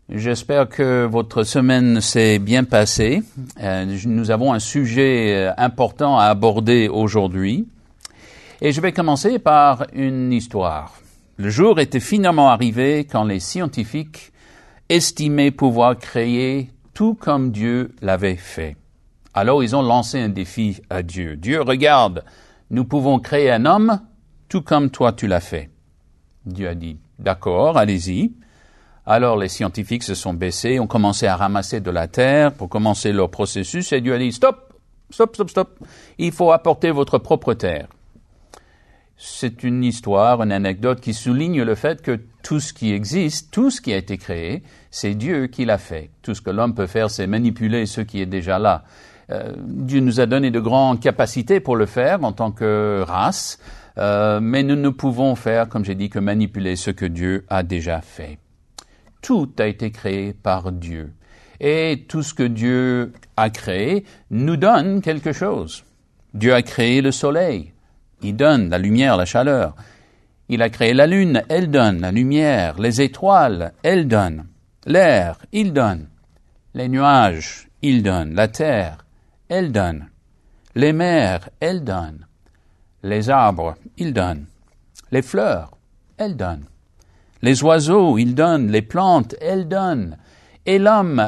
J'espère que votre semaine s'est bien passée. Nous avons un sujet important à aborder aujourd'hui. Et je vais commencer par une histoire. Le jour était finalement arrivé quand les scientifiques estimaient pouvoir créer tout comme Dieu l'avait fait. Alors ils ont lancé un défi à Dieu. Dieu, regarde, nous pouvons créer un homme tout comme toi tu l'as fait. Dieu a dit, d'accord, allez-y. Alors les scientifiques se sont baissés, ont commencé à ramasser de la terre pour commencer leur processus et Dieu a dit, stop, il faut apporter votre propre terre. C'est une histoire, une anecdote qui souligne le fait que tout ce qui existe, tout ce qui a été créé, c'est Dieu qui l'a fait. Tout ce que l'homme peut faire, c'est manipuler ce qui est déjà là. Dieu nous a donné de grandes capacités pour le faire en tant que race, mais nous ne pouvons faire, comme j'ai dit, que manipuler ce que Dieu a déjà fait. Tout a été créé par Dieu. Et tout ce que Dieu a créé nous donne quelque chose. Dieu a créé le soleil. Il donne la lumière, la chaleur. Il a créé la lune, elle donne la lumière. Les étoiles, elles donnent. L'air, il donne. Les nuages, il donne. La terre, elle donne. Les mers, elles donnent. Les arbres, il donne. Les fleurs, elles donnent. Les oiseaux, ils donnent. Les plantes, elles donnent. Et l'homme,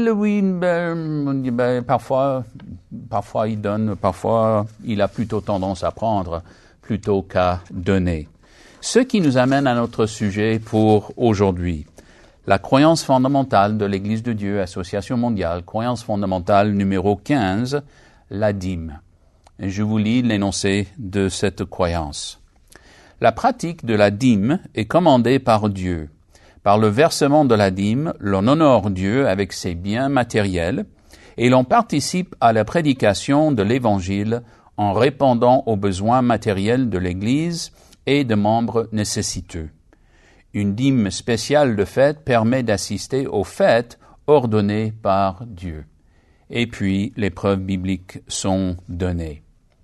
parfois il donne, parfois il a plutôt tendance à prendre plutôt qu'à donner. Ce qui nous amène à notre sujet pour aujourd'hui. La croyance fondamentale de l'Église de Dieu, Association mondiale, croyance fondamentale numéro 15, la dîme. Et je vous lis l'énoncé de cette croyance. La pratique de la dîme est commandée par Dieu. Par le versement de la dîme, l'on honore Dieu avec ses biens matériels et l'on participe à la prédication de l'Évangile en répondant aux besoins matériels de l'Église et de membres nécessiteux. Une dîme spéciale de fête permet d'assister aux fêtes ordonnées par Dieu. Et puis, les preuves bibliques sont données.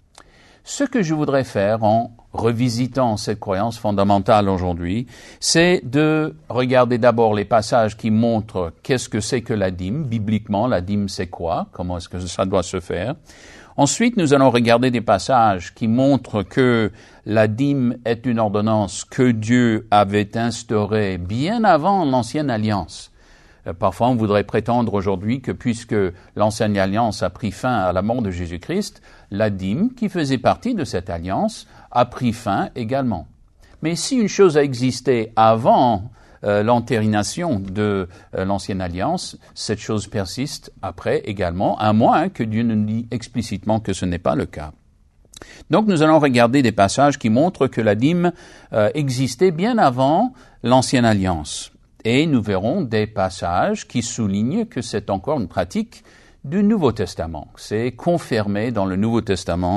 Ce que je voudrais faire en revisitant cette croyance fondamentale aujourd'hui, c'est de regarder d'abord les passages qui montrent qu'est-ce que c'est que la dîme. Bibliquement, la dîme c'est quoi? Comment est-ce que ça doit se faire? Ensuite, nous allons regarder des passages qui montrent que la dîme est une ordonnance que Dieu avait instaurée bien avant l'Ancienne Alliance. Parfois, on voudrait prétendre aujourd'hui que puisque l'Ancienne Alliance a pris fin à la mort de Jésus-Christ, la dîme, qui faisait partie de cette alliance, a pris fin également. Mais si une chose a existé avant l'entérination de l'Ancienne Alliance, cette chose persiste après également, à moins que Dieu ne dit explicitement que ce n'est pas le cas. Donc, nous allons regarder des passages qui montrent que la dîme existait bien avant l'Ancienne Alliance. Et nous verrons des passages qui soulignent que c'est encore une pratique du Nouveau Testament. C'est confirmé dans le Nouveau Testament,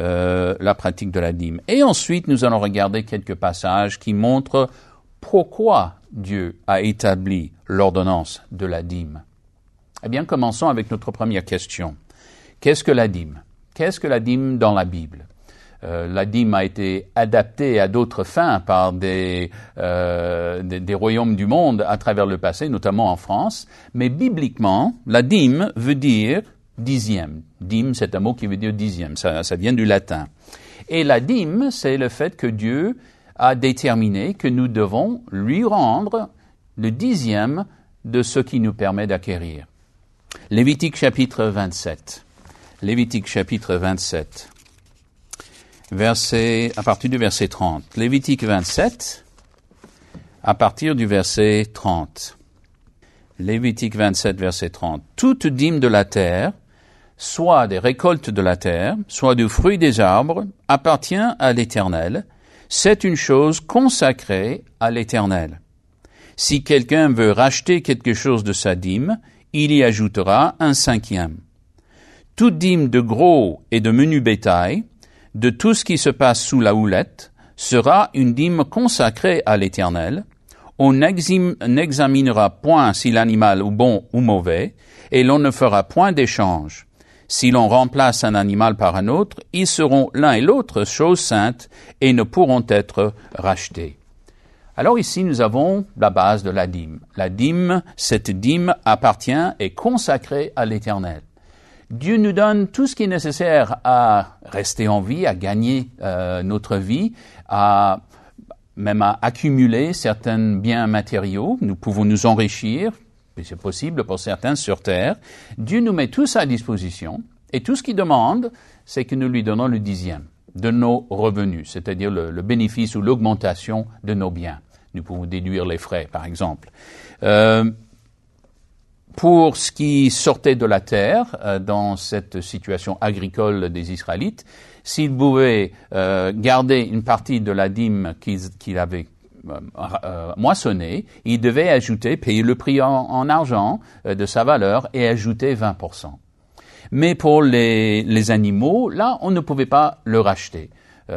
la pratique de la dîme. Et ensuite, nous allons regarder quelques passages qui montrent pourquoi Dieu a établi l'ordonnance de la dîme. Eh bien, commençons avec notre première question. Qu'est-ce que la dîme? Qu'est-ce que la dîme dans la Bible? La dîme a été adaptée à d'autres fins par des royaumes du monde à travers le passé, notamment en France. Mais bibliquement, la dîme veut dire dixième. Dîme, c'est un mot qui veut dire dixième. Ça vient du latin. Et la dîme, c'est le fait que Dieu a déterminé que nous devons lui rendre le dixième de ce qui nous permet d'acquérir. Lévitique chapitre 27. Lévitique chapitre 27. À partir du verset 30. Lévitique 27, à partir du verset 30. Lévitique 27, verset 30. Toute dîme de la terre, soit des récoltes de la terre, soit du fruit des arbres, appartient à l'Éternel. C'est une chose consacrée à l'Éternel. Si quelqu'un veut racheter quelque chose de sa dîme, il y ajoutera un cinquième. Toute dîme de gros et de menu bétail, de tout ce qui se passe sous la houlette, sera une dîme consacrée à l'Éternel. On n'examinera point si l'animal est bon ou mauvais, et l'on ne fera point d'échange. Si l'on remplace un animal par un autre, ils seront l'un et l'autre choses saintes et ne pourront être rachetés. Alors ici, nous avons la base de la dîme. La dîme, cette dîme appartient et est consacrée à l'Éternel. Dieu nous donne tout ce qui est nécessaire à rester en vie, à gagner notre vie, même à accumuler certains biens matériaux. Nous pouvons nous enrichir, et c'est possible pour certains sur terre. Dieu nous met tout ça à disposition, et tout ce qu'il demande, c'est que nous lui donnons le 10e de nos revenus, c'est-à-dire le bénéfice ou l'augmentation de nos biens. Nous pouvons déduire les frais, par exemple. Pour ce qui sortait de la terre, dans cette situation agricole des Israélites, s'ils pouvaient garder une partie de la dîme qu'ils avaient moissonnée, ils devaient ajouter, payer le prix en argent de sa valeur et ajouter 20%. Mais pour les animaux, là, on ne pouvait pas le racheter.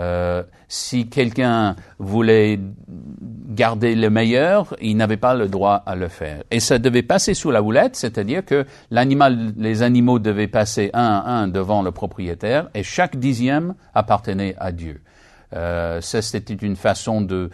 Si quelqu'un voulait garder le meilleur, il n'avait pas le droit à le faire. Et ça devait passer sous la houlette, c'est-à-dire que les animaux devaient passer un à un devant le propriétaire et chaque 10e appartenait à Dieu. Ça, c'était une façon de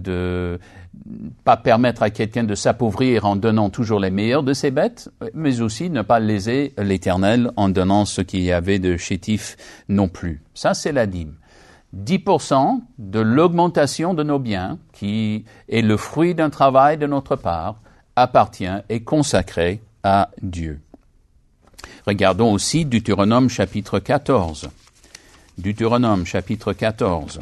pas permettre à quelqu'un de s'appauvrir en donnant toujours les meilleurs de ses bêtes, mais aussi ne pas léser l'Éternel en donnant ce qu'il y avait de chétif non plus. Ça, c'est la dîme. 10% de l'augmentation de nos biens, qui est le fruit d'un travail de notre part, appartient et consacré à Dieu. Regardons aussi Deutéronome chapitre 14. Deutéronome chapitre 14,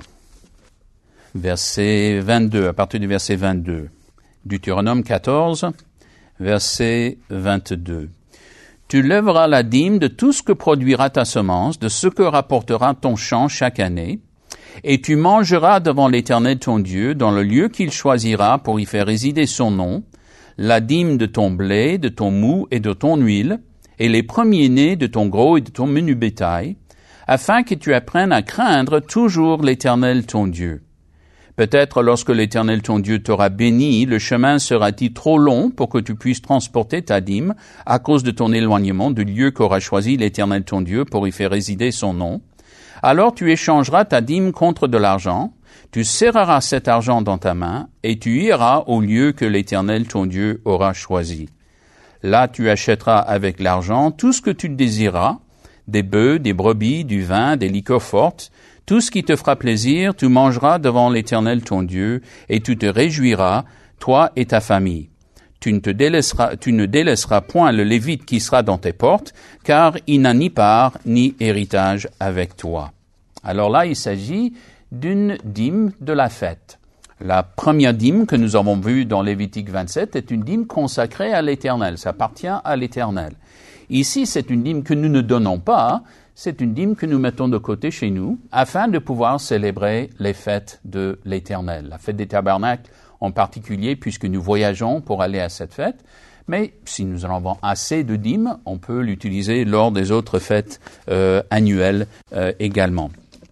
verset 22, à partir du verset 22. Deutéronome 14, verset 22. Tu lèveras la dîme de tout ce que produira ta semence, de ce que rapportera ton champ chaque année, et tu mangeras devant l'Éternel ton Dieu, dans le lieu qu'il choisira pour y faire résider son nom, la dîme de ton blé, de ton moût et de ton huile, et les premiers-nés de ton gros et de ton menu bétail, afin que tu apprennes à craindre toujours l'Éternel ton Dieu. Peut-être lorsque l'Éternel ton Dieu t'aura béni, le chemin sera-t-il trop long pour que tu puisses transporter ta dîme à cause de ton éloignement du lieu qu'aura choisi l'Éternel ton Dieu pour y faire résider son nom. Alors tu échangeras ta dîme contre de l'argent, tu serreras cet argent dans ta main, et tu iras au lieu que l'Éternel ton Dieu aura choisi. Là tu achèteras avec l'argent tout ce que tu désireras, des bœufs, des brebis, du vin, des liqueurs fortes, tout ce qui te fera plaisir, tu mangeras devant l'Éternel ton Dieu, et tu te réjouiras, toi et ta famille. Tu ne délaisseras point le Lévite qui sera dans tes portes, car il n'a ni part ni héritage avec toi. Alors là, il s'agit d'une dîme de la fête. La première dîme que nous avons vue dans Lévitique 27 est une dîme consacrée à l'Éternel. Ça appartient à l'Éternel. Ici, c'est une dîme que nous ne donnons pas, c'est une dîme que nous mettons de côté chez nous afin de pouvoir célébrer les fêtes de l'Éternel. La fête des tabernacles en particulier, puisque nous voyageons pour aller à cette fête. Mais si nous en avons assez de dîmes, on peut l'utiliser lors des autres fêtes annuelles également.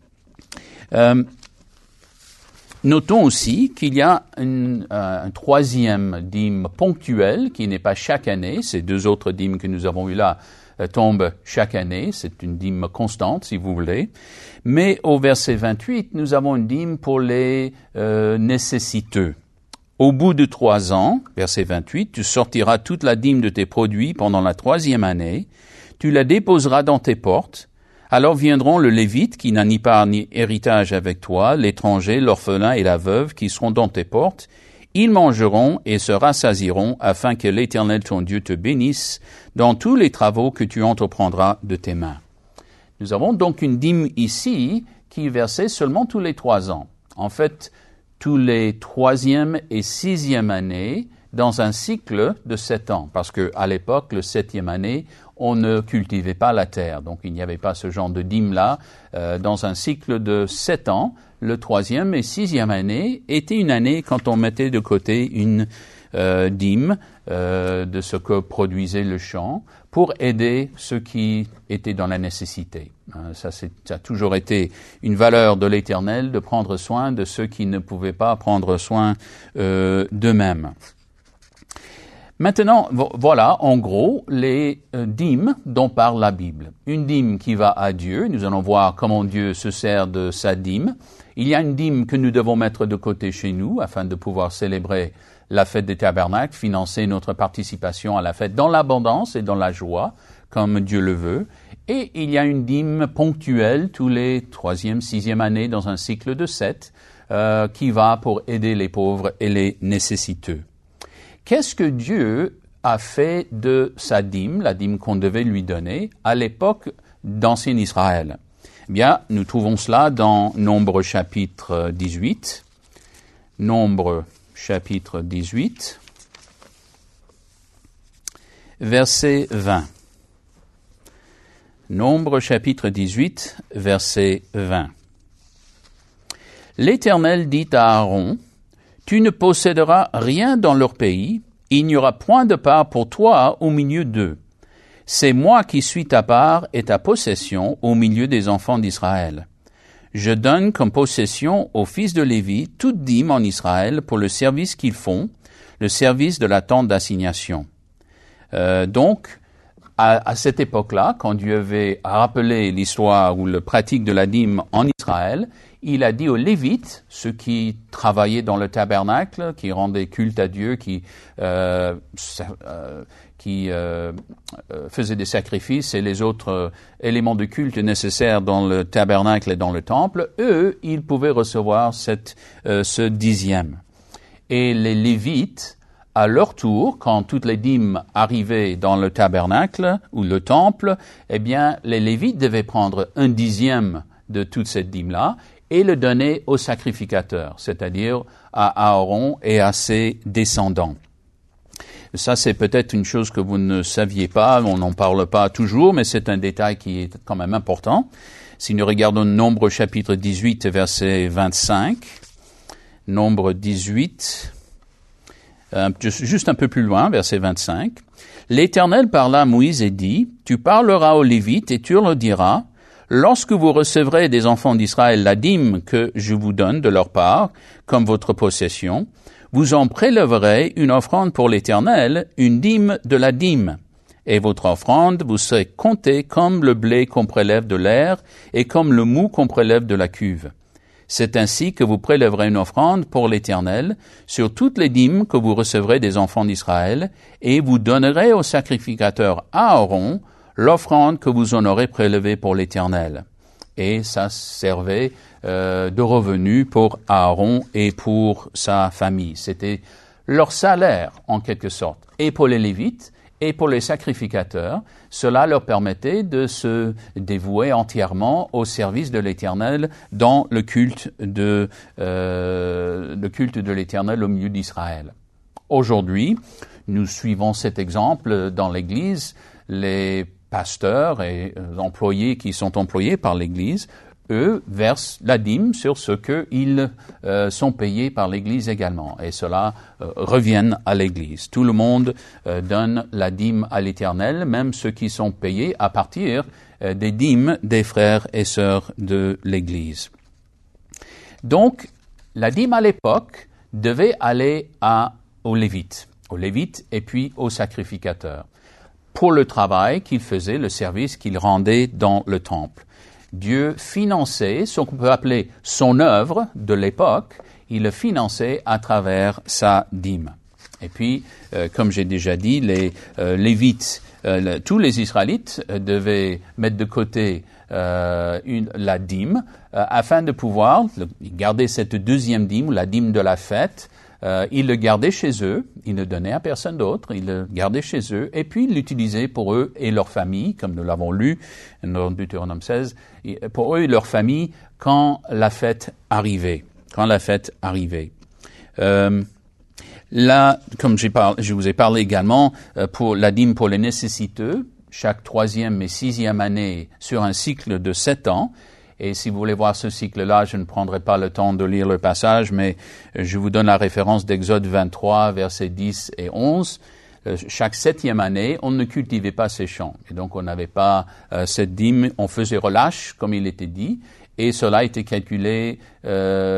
Notons aussi qu'il y a un troisième dîme ponctuel qui n'est pas chaque année. Ces deux autres dîmes que nous avons eues là tombent chaque année. C'est une dîme constante, si vous voulez. Mais au verset 28, nous avons une dîme pour les nécessiteux. Au bout de 3 ans, verset 28, tu sortiras toute la dîme de tes produits pendant la 3e année. Tu la déposeras dans tes portes. Alors viendront le Lévite, qui n'a ni part ni héritage avec toi, l'étranger, l'orphelin et la veuve, qui seront dans tes portes. Ils mangeront et se rassasieront, afin que l'Éternel ton Dieu te bénisse dans tous les travaux que tu entreprendras de tes mains. Nous avons donc une dîme ici qui est versée seulement tous les 3 ans. En fait, tous les 3e et 6e années, dans un cycle de 7 ans, parce que à l'époque, le 7e année, on ne cultivait pas la terre, donc il n'y avait pas ce genre de dîme-là. Dans un cycle de 7 ans, le 3e et 6e année était une année quand on mettait de côté une dîme de ce que produisait le champ pour aider ceux qui étaient dans la nécessité. Ça a toujours été une valeur de l'Éternel de prendre soin de ceux qui ne pouvaient pas prendre soin d'eux-mêmes. Maintenant, voilà, en gros, les dîmes dont parle la Bible. Une dîme qui va à Dieu. Nous allons voir comment Dieu se sert de sa dîme. Il y a une dîme que nous devons mettre de côté chez nous afin de pouvoir célébrer la fête des tabernacles, financer notre participation à la fête dans l'abondance et dans la joie, comme Dieu le veut. Et il y a une dîme ponctuelle tous les 3e, 6e années dans un cycle de 7 qui va pour aider les pauvres et les nécessiteux. Qu'est-ce que Dieu a fait de sa dîme, la dîme qu'on devait lui donner, à l'époque d'Ancien Israël? Eh bien, nous trouvons cela dans Nombre chapitre 18. Nombre chapitre 18, verset 20. Nombre chapitre 18, verset 20. L'Éternel dit à Aaron, « Tu ne posséderas rien dans leur pays, il n'y aura point de part pour toi au milieu d'eux. C'est moi qui suis ta part et ta possession au milieu des enfants d'Israël. Je donne comme possession aux fils de Lévi toute dîme en Israël pour le service qu'ils font, le service de la tente d'assignation. » Donc, à cette époque-là, quand Dieu avait rappelé l'histoire ou le pratique de la dîme en Israël, il a dit aux Lévites, ceux qui travaillaient dans le tabernacle, qui rendaient culte à Dieu, qui faisaient des sacrifices et les autres éléments de culte nécessaires dans le tabernacle et dans le temple, eux, ils pouvaient recevoir ce dixième. Et les Lévites, à leur tour, quand toutes les dîmes arrivaient dans le tabernacle ou le temple, eh bien, les Lévites devaient prendre un dixième de toute cette dîme-là et le donner aux sacrificateurs, c'est-à-dire à Aaron et à ses descendants. Ça, c'est peut-être une chose que vous ne saviez pas, on n'en parle pas toujours, mais c'est un détail qui est quand même important. Si nous regardons Nombre chapitre 18, verset 25, Nombre 18, juste un peu plus loin, verset 25. « L'Éternel parla à Moïse et dit, « Tu parleras aux Lévites et tu leur diras, lorsque vous recevrez des enfants d'Israël la dîme que je vous donne de leur part, comme votre possession, vous en prélèverez une offrande pour l'Éternel, une dîme de la dîme. Et votre offrande vous serez comptée comme le blé qu'on prélève de l'air et comme le mou qu'on prélève de la cuve. C'est ainsi que vous prélèverez une offrande pour l'Éternel sur toutes les dîmes que vous recevrez des enfants d'Israël, et vous donnerez au sacrificateur Aaron l'offrande que vous en aurez prélevée pour l'Éternel. » Et ça servait de revenu pour Aaron et pour sa famille. C'était leur salaire, en quelque sorte, et pour les Lévites, et pour les sacrificateurs. Cela leur permettait de se dévouer entièrement au service de l'Éternel dans le culte de l'Éternel au milieu d'Israël. Aujourd'hui, nous suivons cet exemple dans l'Église. Les pasteurs et employés qui sont employés par l'Église, eux, versent la dîme sur ce qu'ils sont payés par l'Église également. Et cela revient à l'Église. Tout le monde donne la dîme à l'Éternel, même ceux qui sont payés à partir des dîmes des frères et sœurs de l'Église. Donc, la dîme à l'époque devait aller aux Lévites et puis aux sacrificateurs, pour le travail qu'ils faisaient, le service qu'ils rendaient dans le temple. Dieu finançait ce qu'on peut appeler son œuvre de l'époque, il le finançait à travers sa dîme. Et puis, comme j'ai déjà dit, les Lévites, tous les Israélites devaient mettre de côté la dîme afin de pouvoir garder cette deuxième dîme, la dîme de la fête. Ils le gardaient chez eux, ils ne donnaient à personne d'autre, ils le gardaient chez eux, et puis ils l'utilisaient pour eux et leur famille, comme nous l'avons lu dans Deutéronome 16, pour eux et leur famille quand la fête arrivait. Là, comme je vous ai parlé également, pour la dîme pour les nécessiteux, chaque 3e et 6e année sur un cycle de 7 ans. Et si vous voulez voir ce cycle-là, je ne prendrai pas le temps de lire le passage, mais je vous donne la référence d'Exode 23, versets 10 et 11. Chaque 7e année, on ne cultivait pas ces champs. Et donc, on n'avait pas cette dîme. On faisait relâche, comme il était dit. Et cela était calculé,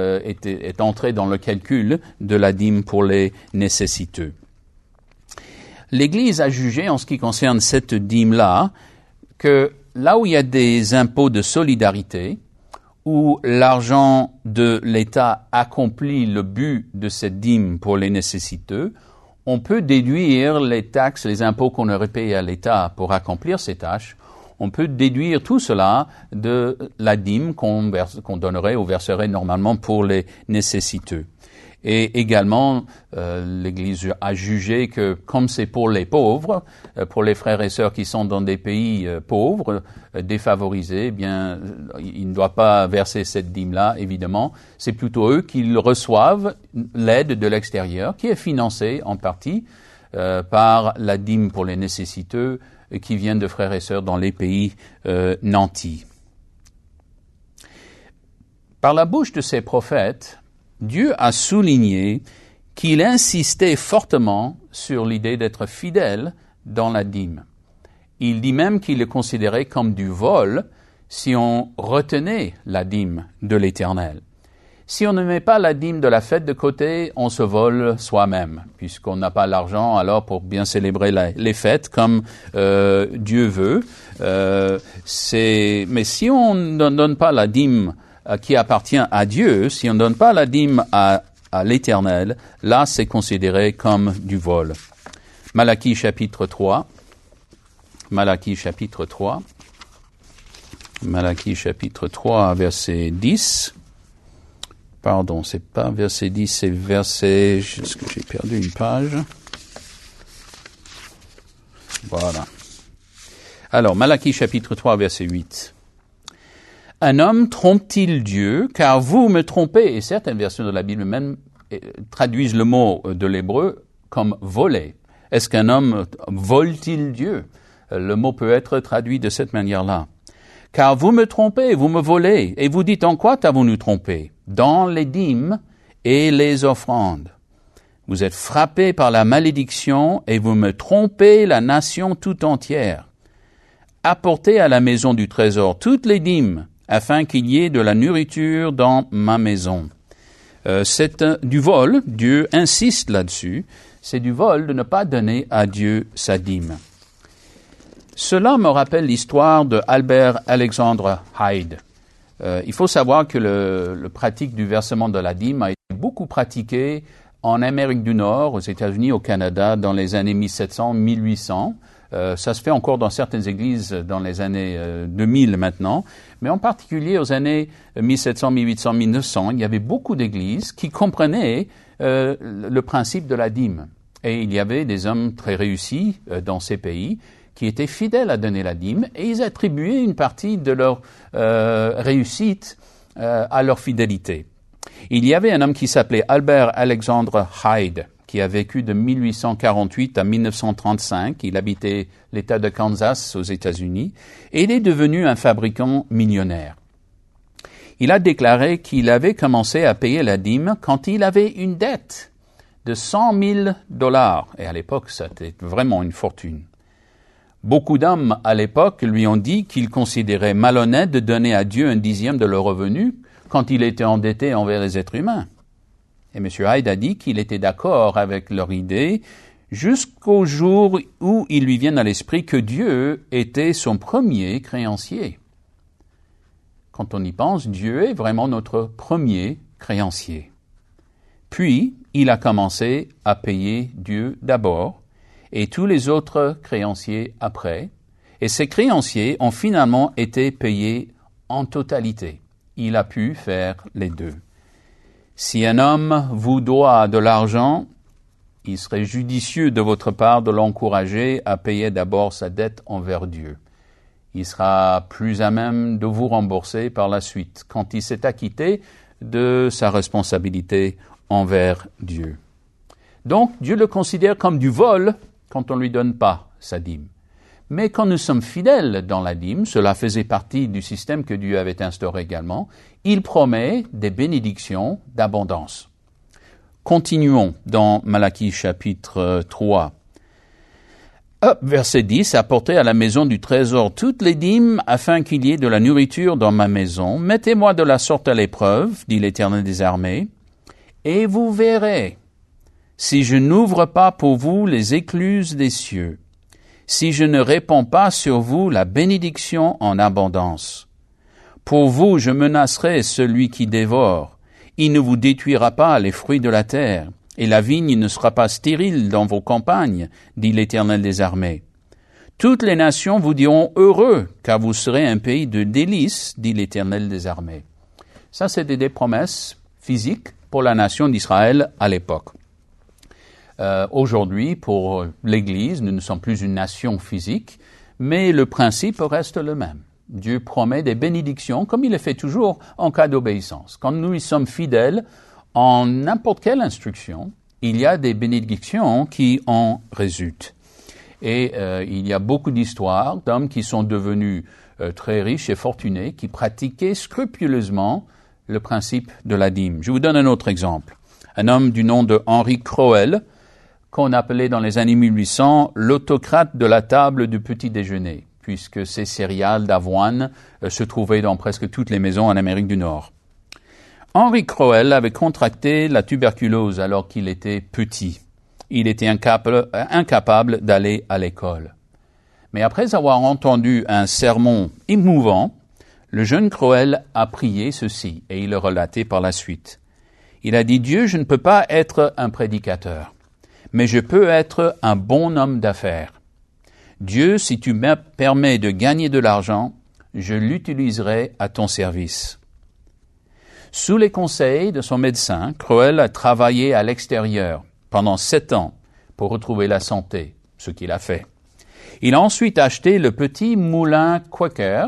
est entré dans le calcul de la dîme pour les nécessiteux. l'Église a jugé, en ce qui concerne cette dîme-là, que là où il y a des impôts de solidarité, où l'argent de l'État accomplit le but de cette dîme pour les nécessiteux, on peut déduire les taxes, les impôts qu'on aurait payés à l'État pour accomplir ces tâches. On peut déduire tout cela de la dîme qu'on donnerait ou verserait normalement pour les nécessiteux. Et également, l'Église a jugé que comme c'est pour les pauvres, pour les frères et sœurs qui sont dans des pays pauvres, défavorisés, eh bien, ils ne doivent pas verser cette dîme-là, évidemment. C'est plutôt eux qui reçoivent l'aide de l'extérieur, qui est financée en partie par la dîme pour les nécessiteux qui viennent de frères et sœurs dans les pays nantis. Par la bouche de ces prophètes, Dieu a souligné qu'il insistait fortement sur l'idée d'être fidèle dans la dîme. Il dit même qu'il le considérait comme du vol si on retenait la dîme de l'Éternel. Si on ne met pas la dîme de la fête de côté, on se vole soi-même, puisqu'on n'a pas l'argent alors pour bien célébrer les fêtes comme Dieu veut. Mais si on ne donne pas la dîme qui appartient à Dieu, si on ne donne pas la dîme à l'Éternel, là c'est considéré comme du vol. Malachie chapitre 3, verset 10. Pardon, c'est pas verset 10, c'est verset... Est-ce que j'ai perdu une page? Voilà. Alors, Malachie chapitre 3, verset 8. Un homme trompe-t-il Dieu, car vous me trompez? Et certaines versions de la Bible même traduisent le mot de l'hébreu comme voler. Est-ce qu'un homme vole-t-il Dieu? Le mot peut être traduit de cette manière-là. Car vous me trompez, vous me volez, et vous dites en quoi t'avons-nous trompé? Dans les dîmes et les offrandes. Vous êtes frappés par la malédiction et vous me trompez la nation tout entière. Apportez à la maison du trésor toutes les dîmes, afin qu'il y ait de la nourriture dans ma maison. C'est du vol, Dieu insiste là-dessus, c'est du vol de ne pas donner à Dieu sa dîme. Cela me rappelle l'histoire de Albert Alexander Hyde. Il faut savoir que le pratique du versement de la dîme a été beaucoup pratiqué en Amérique du Nord, aux États-Unis, au Canada, dans les années 1700-1800. Ça se fait encore dans certaines églises dans les années 2000 maintenant, mais en particulier aux années 1700, 1800, 1900, il y avait beaucoup d'églises qui comprenaient le principe de la dîme. Et il y avait des hommes très réussis dans ces pays qui étaient fidèles à donner la dîme, et ils attribuaient une partie de leur réussite à leur fidélité. Il y avait un homme qui s'appelait Albert Alexander Hyde, qui a vécu de 1848 à 1935. Il habitait l'État de Kansas aux États-Unis, et il est devenu un fabricant millionnaire. Il a déclaré qu'il avait commencé à payer la dîme quand il avait une dette de $100,000, et à l'époque, c'était vraiment une fortune. Beaucoup d'hommes à l'époque lui ont dit qu'ils considéraient malhonnête de donner à Dieu 1/10 de leurs revenus quand il était endetté envers les êtres humains. Et M. Hyde a dit qu'il était d'accord avec leur idée jusqu'au jour où il lui vienne à l'esprit que Dieu était son premier créancier. Quand on y pense, Dieu est vraiment notre premier créancier. Puis, il a commencé à payer Dieu d'abord, et tous les autres créanciers après, et ces créanciers ont finalement été payés en totalité. Il a pu faire les deux. Si un homme vous doit de l'argent, il serait judicieux de votre part de l'encourager à payer d'abord sa dette envers Dieu. Il sera plus à même de vous rembourser par la suite, quand il s'est acquitté de sa responsabilité envers Dieu. Donc, Dieu le considère comme du vol quand on ne lui donne pas sa dîme. Mais quand nous sommes fidèles dans la dîme, cela faisait partie du système que Dieu avait instauré également, il promet des bénédictions d'abondance. Continuons dans Malachie chapitre 3. Verset 10, « Apportez à la maison du trésor toutes les dîmes, afin qu'il y ait de la nourriture dans ma maison. Mettez-moi de la sorte à l'épreuve, dit l'Éternel des armées, et vous verrez si je n'ouvre pas pour vous les écluses des cieux, si je ne répands pas sur vous la bénédiction en abondance. Pour vous, je menacerai celui qui dévore. Il ne vous détruira pas les fruits de la terre, et la vigne ne sera pas stérile dans vos campagnes, dit l'Éternel des armées. Toutes les nations vous diront heureux, car vous serez un pays de délices, dit l'Éternel des armées. Ça, c'était des promesses physiques pour la nation d'Israël à l'époque. Aujourd'hui, pour l'Église, nous ne sommes plus une nation physique, mais le principe reste le même. Dieu promet des bénédictions, comme il le fait toujours en cas d'obéissance. Quand nous y sommes fidèles en n'importe quelle instruction, il y a des bénédictions qui en résultent. Et il y a beaucoup d'histoires d'hommes qui sont devenus très riches et fortunés, qui pratiquaient scrupuleusement le principe de la dîme. Je vous donne un autre exemple. Un homme du nom de Henry Crowell, qu'on appelait dans les années 1800 l'autocrate de la table du petit déjeuner, puisque ces céréales d'avoine se trouvaient dans presque toutes les maisons en Amérique du Nord. Henry Crowell avait contracté la tuberculose alors qu'il était petit. Il était incapable d'aller à l'école. Mais après avoir entendu un sermon émouvant, le jeune Crowell a prié ceci, et il le relatait par la suite. Il a dit « Dieu, je ne peux pas être un prédicateur, mais je peux être un bon homme d'affaires. Dieu, si tu me permets de gagner de l'argent, je l'utiliserai à ton service. » Sous les conseils de son médecin, Crowell a travaillé à l'extérieur pendant 7 ans pour retrouver la santé, ce qu'il a fait. Il a ensuite acheté le petit moulin Quaker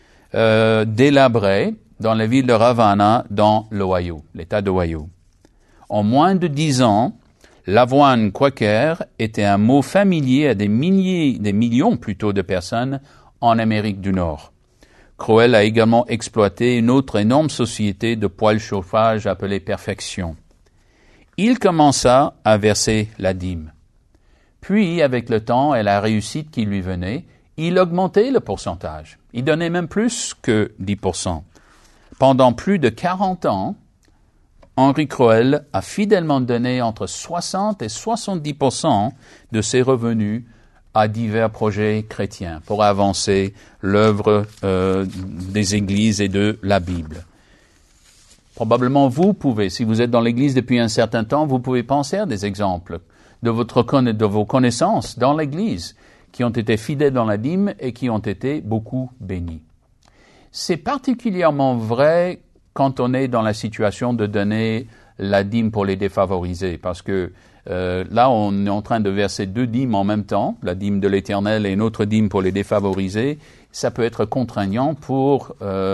délabré dans la ville de Ravenna, dans l'Ohio, l'État d'Ohio. En moins de 10 ans, l'avoine Quaker était un mot familier à des millions plutôt de personnes en Amérique du Nord. Crowell a également exploité une autre énorme société de poêles chauffage appelée Perfection. Il commença à verser la dîme. Puis, avec le temps et la réussite qui lui venait, il augmentait le pourcentage. Il donnait même plus que 10%. Pendant plus de 40 ans, Henry Crowell a fidèlement donné entre 60 et 70% de ses revenus à divers projets chrétiens pour avancer l'œuvre des églises et de la Bible. Probablement vous pouvez, si vous êtes dans l'Église depuis un certain temps, vous pouvez penser à des exemples de vos connaissances dans l'Église qui ont été fidèles dans la dîme et qui ont été beaucoup bénis. C'est particulièrement vrai quand on est dans la situation de donner la dîme pour les défavorisés, parce que là, on est en train de verser 2 dîmes en même temps, la dîme de l'Éternel et une autre dîme pour les défavorisés. Ça peut être contraignant pour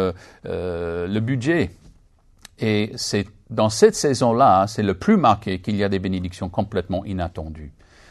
le budget. Et c'est dans cette saison-là, c'est le plus marqué qu'il y a des bénédictions complètement inattendues.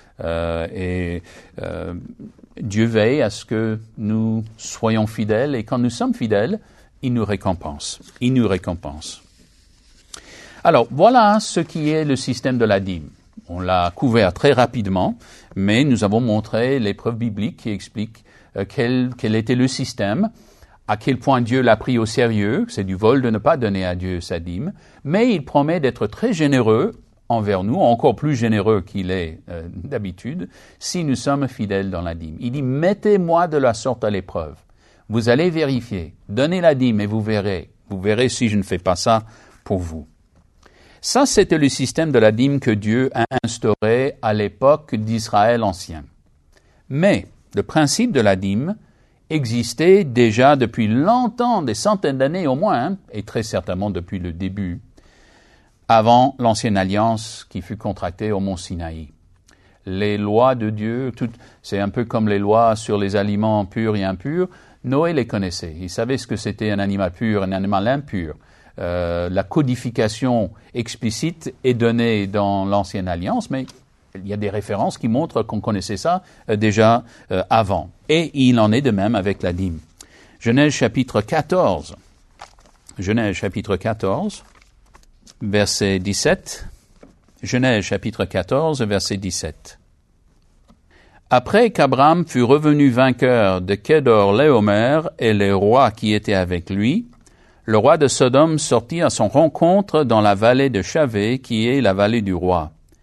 Dieu veille à ce que nous soyons fidèles, et quand nous sommes fidèles, il nous récompense. Il nous récompense. Alors, voilà ce qui est le système de la dîme. On l'a couvert très rapidement, mais nous avons montré les preuves bibliques qui expliquent quel était le système, à quel point Dieu l'a pris au sérieux, c'est du vol de ne pas donner à Dieu sa dîme, mais il promet d'être très généreux envers nous, encore plus généreux qu'il est d'habitude, si nous sommes fidèles dans la dîme. Il dit, mettez-moi de la sorte à l'épreuve. Vous allez vérifier, donnez la dîme et vous verrez si je ne fais pas ça pour vous. Ça, c'était le système de la dîme que Dieu a instauré à l'époque d'Israël ancien. Mais le principe de la dîme existait déjà depuis longtemps, des centaines d'années au moins, et très certainement depuis le début, avant l'ancienne alliance qui fut contractée au mont Sinaï. Les lois de Dieu, c'est un peu comme les lois sur les aliments purs et impurs. Noé les connaissait. Il savait ce que c'était un animal pur, un animal impur. La codification explicite est donnée dans l'ancienne alliance, mais il y a des références qui montrent qu'on connaissait ça déjà avant. Et il en est de même avec la dîme. Genèse chapitre 14. Genèse chapitre 14, verset 17. Genèse chapitre 14, verset 17. Après qu'Abram fut revenu vainqueur de Kedor-Laomer et les rois qui étaient avec lui, le roi de Sodome sortit à son rencontre dans la vallée de Chavé, qui est la vallée du roi.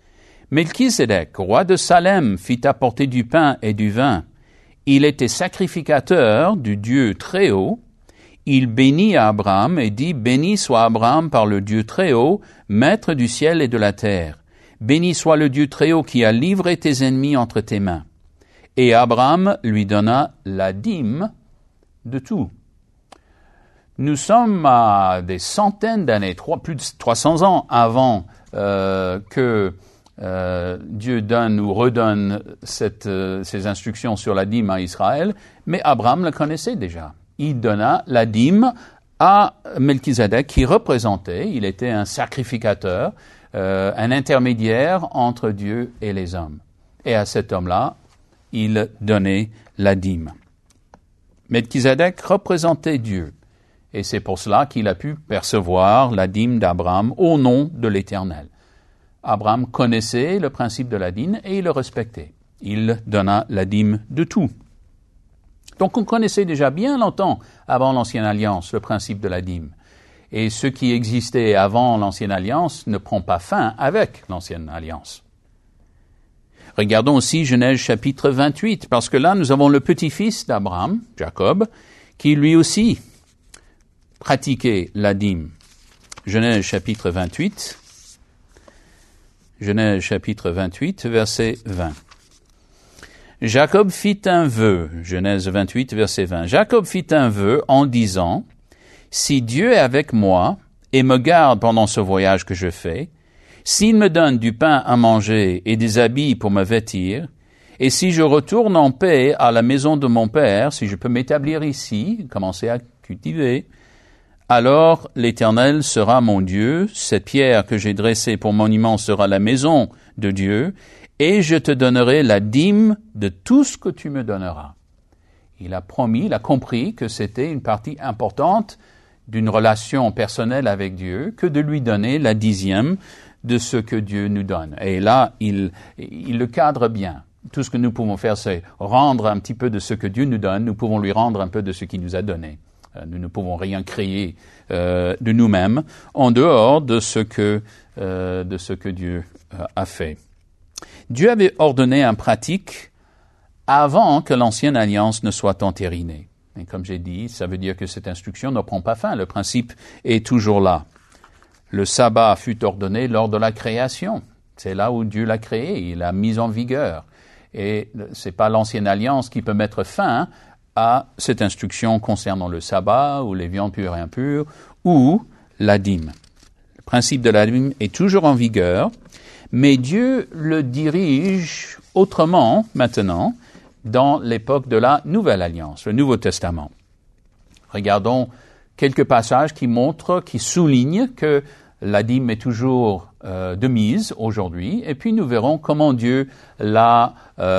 Melchisédek, roi de Salem, fit apporter du pain et du vin. Il était sacrificateur du Dieu Très-Haut. Il bénit Abraham et dit, « Béni soit Abraham par le Dieu Très-Haut, maître du ciel et de la terre. Béni soit le Dieu Très-Haut qui a livré tes ennemis entre tes mains. » Et Abraham lui donna la dîme de tout. Nous sommes à des centaines d'années, plus de 300 ans avant que Dieu donne ou redonne ces instructions sur la dîme à Israël, mais Abraham le connaissait déjà. Il donna la dîme à Melchisédek qui représentait, il était un sacrificateur, un intermédiaire entre Dieu et les hommes. Et à cet homme-là, il donnait la dîme. Melchisédek représentait Dieu. Et c'est pour cela qu'il a pu percevoir la dîme d'Abraham au nom de l'Éternel. Abraham connaissait le principe de la dîme et il le respectait. Il donna la dîme de tout. Donc on connaissait déjà bien longtemps, avant l'Ancienne Alliance, le principe de la dîme. Et ce qui existait avant l'Ancienne Alliance ne prend pas fin avec l'Ancienne Alliance. Regardons aussi Genèse chapitre 28, parce que là nous avons le petit-fils d'Abraham, Jacob, qui lui aussi pratiquait la dîme. Genèse chapitre 28. Genèse chapitre 28, verset 20. Jacob fit un vœu, Genèse 28, verset 20. Jacob fit un vœu en disant, « Si Dieu est avec moi et me garde pendant ce voyage que je fais, s'il me donne du pain à manger et des habits pour me vêtir, et si je retourne en paix à la maison de mon père, si je peux m'établir ici, commencer à cultiver, alors l'Éternel sera mon Dieu, cette pierre que j'ai dressée pour monument sera la maison de Dieu, et je te donnerai la dîme de tout ce que tu me donneras. » Il a promis, il a compris que c'était une partie importante d'une relation personnelle avec Dieu, que de lui donner la dixième de ce que Dieu nous donne. Et là, il le cadre bien. Tout ce que nous pouvons faire, c'est rendre un petit peu de ce que Dieu nous donne, nous pouvons lui rendre un peu de ce qu'il nous a donné. Nous ne pouvons rien créer de nous-mêmes en dehors de ce que Dieu a fait. Dieu avait ordonné en pratique avant que l'ancienne alliance ne soit entérinée. Et comme j'ai dit, ça veut dire que cette instruction ne prend pas fin. Le principe est toujours là. Le sabbat fut ordonné lors de la création. C'est là où Dieu l'a créé, il l'a mis en vigueur. Et c'est pas l'ancienne alliance qui peut mettre fin à cette instruction concernant le sabbat ou les viandes pures et impures ou la dîme. Le principe de la dîme est toujours en vigueur, mais Dieu le dirige autrement maintenant dans l'époque de la Nouvelle Alliance, le Nouveau Testament. Regardons quelques passages qui soulignent que la dîme est toujours de mise aujourd'hui, et puis nous verrons comment Dieu l'a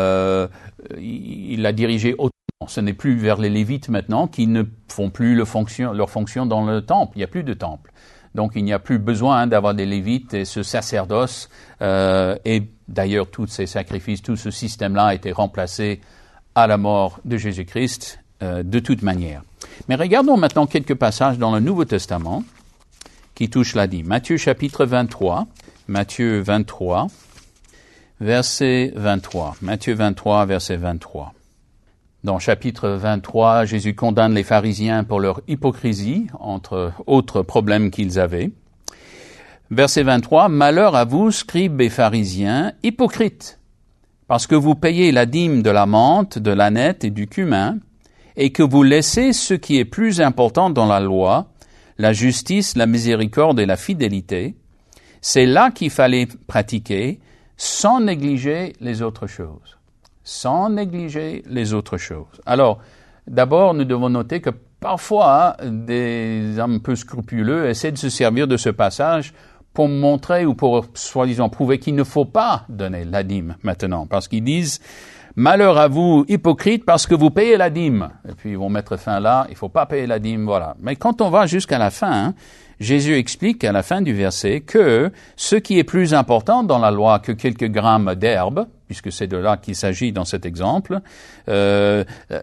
dirigé autrement. Ce n'est plus vers les Lévites maintenant qui ne font plus leur fonction dans le temple. Il n'y a plus de temple. Donc il n'y a plus besoin d'avoir des Lévites et ce sacerdoce. Et d'ailleurs, tous ces sacrifices, tout ce système-là a été remplacé à la mort de Jésus-Christ de toute manière. Mais regardons maintenant quelques passages dans le Nouveau Testament qui touchent la dîme. Matthieu chapitre 23. Matthieu 23, verset 23. Matthieu 23, verset 23. Dans chapitre 23, Jésus condamne les pharisiens pour leur hypocrisie, entre autres problèmes qu'ils avaient. Verset 23, « Malheur à vous, scribes et pharisiens, hypocrites, parce que vous payez la dîme de la menthe, de l'ânette et du cumin, et que vous laissez ce qui est plus important dans la loi, la justice, la miséricorde et la fidélité. C'est là qu'il fallait pratiquer, sans négliger les autres choses. » Sans négliger les autres choses. Alors, d'abord, nous devons noter que parfois, des hommes peu scrupuleux essaient de se servir de ce passage pour montrer ou pour, soi-disant, prouver qu'il ne faut pas donner la dîme maintenant. Parce qu'ils disent, malheur à vous, hypocrites, parce que vous payez la dîme. Et puis, ils vont mettre fin là, il ne faut pas payer la dîme, voilà. Mais quand on va jusqu'à la fin, Jésus explique à la fin du verset que ce qui est plus important dans la loi que quelques grammes d'herbe, puisque c'est de là qu'il s'agit dans cet exemple,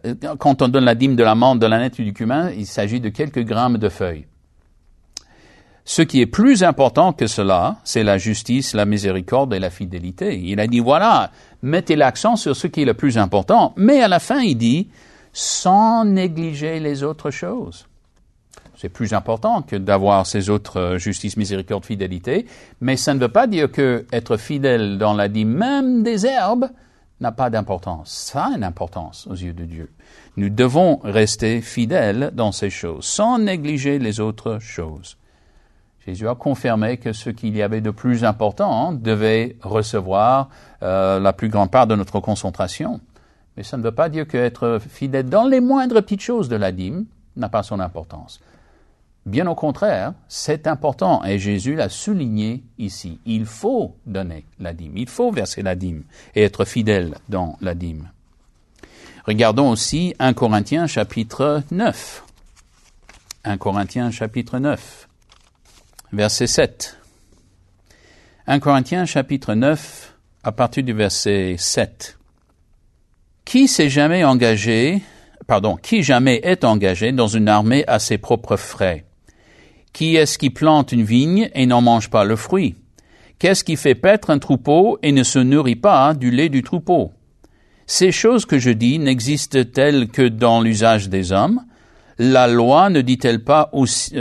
quand on donne la dîme de la menthe, de l'ânette et du cumin, il s'agit de quelques grammes de feuilles. Ce qui est plus important que cela, c'est la justice, la miséricorde et la fidélité. Il a dit, voilà, mettez l'accent sur ce qui est le plus important. Mais à la fin, il dit, sans négliger les autres choses. C'est plus important que d'avoir ces autres justice, miséricorde, fidélité. Mais ça ne veut pas dire que être fidèle dans la dîme, même des herbes, n'a pas d'importance. Ça a une importance aux yeux de Dieu. Nous devons rester fidèles dans ces choses, sans négliger les autres choses. Jésus a confirmé que ce qu'il y avait de plus important devait recevoir la plus grande part de notre concentration. Mais ça ne veut pas dire qu'être fidèle dans les moindres petites choses de la dîme n'a pas son importance. Bien au contraire, c'est important et Jésus l'a souligné ici. Il faut donner la dîme, il faut verser la dîme et être fidèle dans la dîme. Regardons aussi 1 Corinthiens chapitre 9. 1 Corinthiens chapitre 9. Verset 7. 1 Corinthiens chapitre 9, à partir du verset 7. Qui jamais est engagé dans une armée à ses propres frais? Qui est-ce qui plante une vigne et n'en mange pas le fruit? Qu'est-ce qui fait paître un troupeau et ne se nourrit pas du lait du troupeau? Ces choses que je dis n'existent-elles que dans l'usage des hommes? La loi ne dit-elle pas aussi,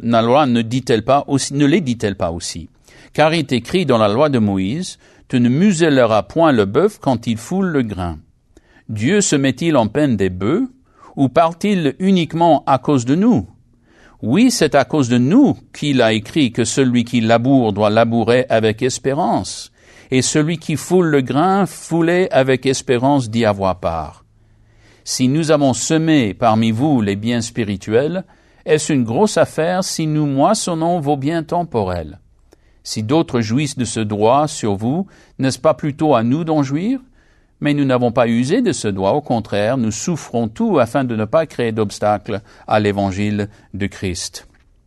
ne les dit-elle pas aussi? Car il est écrit dans la loi de Moïse, tu ne muselleras point le bœuf quand il foule le grain. Dieu se met-il en peine des bœufs, ou parle-t-il uniquement à cause de nous? Oui, c'est à cause de nous qu'il a écrit que celui qui laboure doit labourer avec espérance, et celui qui foule le grain, fouler avec espérance d'y avoir part. Si nous avons semé parmi vous les biens spirituels, est-ce une grosse affaire si nous moissonnons vos biens temporels? Si d'autres jouissent de ce droit sur vous, n'est-ce pas plutôt à nous d'en jouir? Mais nous n'avons pas usé de ce droit, au contraire, nous souffrons tout afin de ne pas créer d'obstacles à l'évangile de Christ.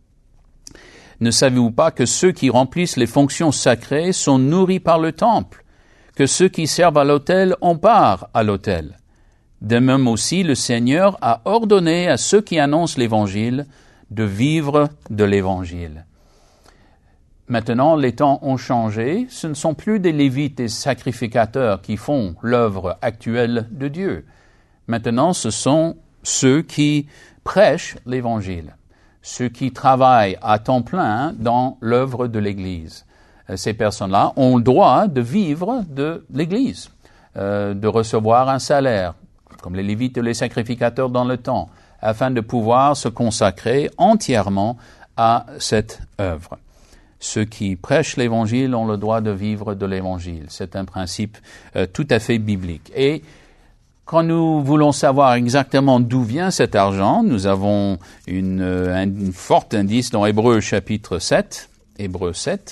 Ne savez-vous pas que ceux qui remplissent les fonctions sacrées sont nourris par le temple, que ceux qui servent à l'autel ont part à l'autel? De même aussi, le Seigneur a ordonné à ceux qui annoncent l'Évangile de vivre de l'Évangile. Maintenant, les temps ont changé. Ce ne sont plus des Lévites, des sacrificateurs qui font l'œuvre actuelle de Dieu. Maintenant, ce sont ceux qui prêchent l'Évangile, ceux qui travaillent à temps plein dans l'œuvre de l'Église. Ces personnes-là ont le droit de vivre de l'Église, de recevoir un salaire, comme les Lévites et les sacrificateurs dans le temps, afin de pouvoir se consacrer entièrement à cette œuvre. Ceux qui prêchent l'Évangile ont le droit de vivre de l'Évangile. C'est un principe tout à fait biblique. Et quand nous voulons savoir exactement d'où vient cet argent, nous avons un fort indice dans Hébreux chapitre 7. Hébreux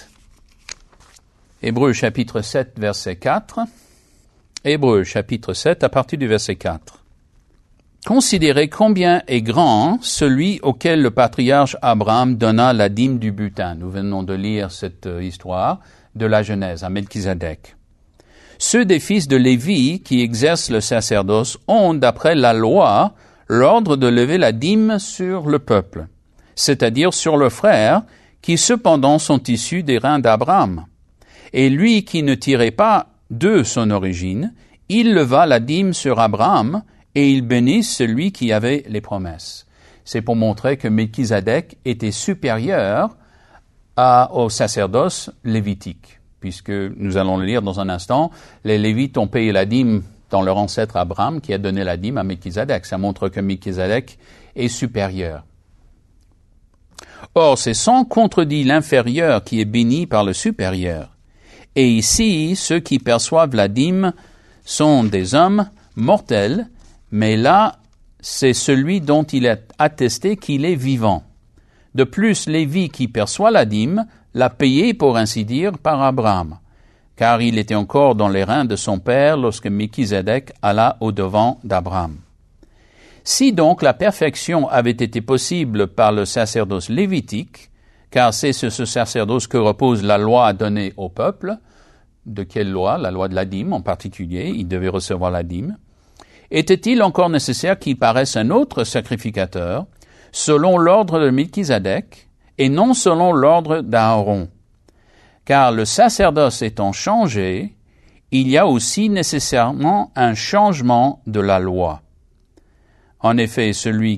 chapitre 7, verset 4. Hébreux chapitre 7, à partir du verset 4. Considérez combien est grand celui auquel le patriarche Abraham donna la dîme du butin. Nous venons de lire cette histoire de la Genèse à Melchizedek. Ceux des fils de Lévi qui exercent le sacerdoce ont, d'après la loi, l'ordre de lever la dîme sur le peuple, c'est-à-dire sur leurs frères, qui cependant sont issus des reins d'Abraham. Et lui qui ne tirait pas de son origine, il leva la dîme sur Abraham, et il bénit celui qui avait les promesses. C'est pour montrer que Melchizedek était supérieur au sacerdoce lévitique, puisque nous allons le lire dans un instant, les Lévites ont payé la dîme dans leur ancêtre Abraham, qui a donné la dîme à Melchizedek. Ça montre que Melchizedek est supérieur. Or, c'est sans contredit l'inférieur qui est béni par le supérieur. Et ici, ceux qui perçoivent la dîme sont des hommes mortels, mais là, c'est celui dont il est attesté qu'il est vivant. De plus, Lévi qui perçoit la dîme l'a payé, pour ainsi dire, par Abraham, car il était encore dans les reins de son père lorsque Melchizedek alla au-devant d'Abraham. Si donc la perfection avait été possible par le sacerdoce lévitique, car c'est ce sacerdoce que repose la loi donnée au peuple. De quelle loi? La loi de la dîme en particulier, il devait recevoir la dîme. Était-il encore nécessaire qu'il paraisse un autre sacrificateur, selon l'ordre de Melchizedek, et non selon l'ordre d'Aaron. Car le sacerdoce étant changé, il y a aussi nécessairement un changement de la loi. En effet, celui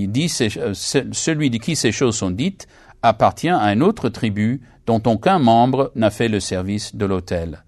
de qui ces choses sont dites appartient à une autre tribu dont aucun membre n'a fait le service de l'autel.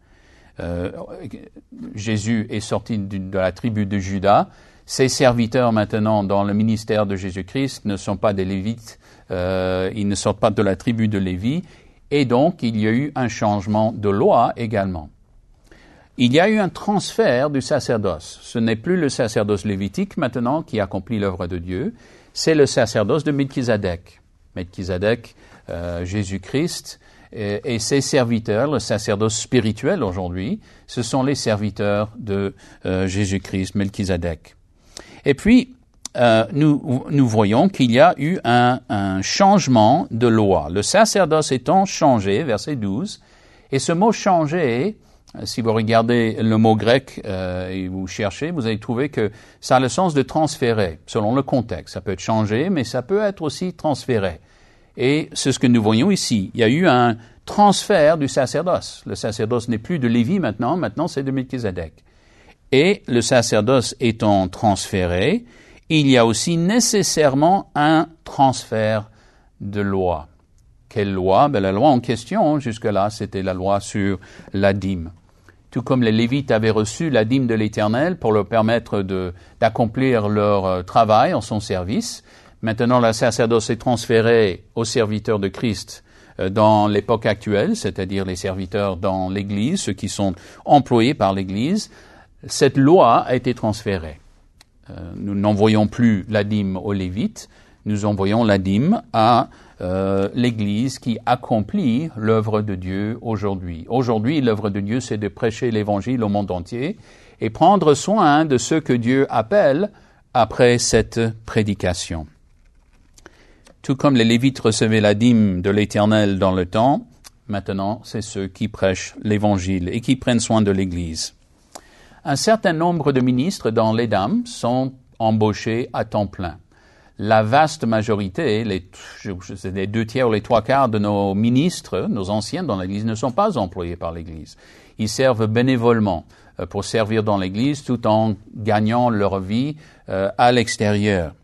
Jésus est sorti de la tribu de Juda. Ses serviteurs maintenant dans le ministère de Jésus-Christ ne sont pas des Lévites, ils ne sortent pas de la tribu de Lévi, et donc il y a eu un changement de loi également. Il y a eu un transfert du sacerdoce. Ce n'est plus le sacerdoce lévitique maintenant qui accomplit l'œuvre de Dieu, c'est le sacerdoce de Melchizedek. Melchizedek, Jésus-Christ et ses serviteurs, le sacerdoce spirituel aujourd'hui, ce sont les serviteurs de Jésus-Christ, Melchizedek. Et puis, nous voyons qu'il y a eu un changement de loi. Le sacerdoce étant changé, verset 12, et ce mot « changer », si vous regardez le mot grec et vous cherchez, vous allez trouver que ça a le sens de transférer, selon le contexte. Ça peut être changé, mais ça peut être aussi transféré. Et c'est ce que nous voyons ici. Il y a eu un transfert du sacerdoce. Le sacerdoce n'est plus de Lévi maintenant c'est de Melchizedek. Et le sacerdoce étant transféré, il y a aussi nécessairement un transfert de loi. Quelle loi? La loi en question, jusque-là, c'était la loi sur la dîme. Tout comme les Lévites avaient reçu la dîme de l'Éternel pour leur permettre d'accomplir leur travail en son service, maintenant le sacerdoce est transféré aux serviteurs de Christ dans l'époque actuelle, c'est-à-dire les serviteurs dans l'Église, ceux qui sont employés par l'Église. Cette loi a été transférée. Nous n'envoyons plus la dîme aux Lévites, nous envoyons la dîme à l'Église qui accomplit l'œuvre de Dieu aujourd'hui. Aujourd'hui, l'œuvre de Dieu, c'est de prêcher l'Évangile au monde entier et prendre soin de ceux que Dieu appelle après cette prédication. Tout comme les Lévites recevaient la dîme de l'Éternel dans le temps, maintenant, c'est ceux qui prêchent l'Évangile et qui prennent soin de l'Église. Un certain nombre de ministres dans l'Édam sont embauchés à temps plein. La vaste majorité, les 2/3 ou les 3/4 de nos ministres, nos anciens dans l'Église, ne sont pas employés par l'Église. Ils servent bénévolement pour servir dans l'Église tout en gagnant leur vie à l'extérieur.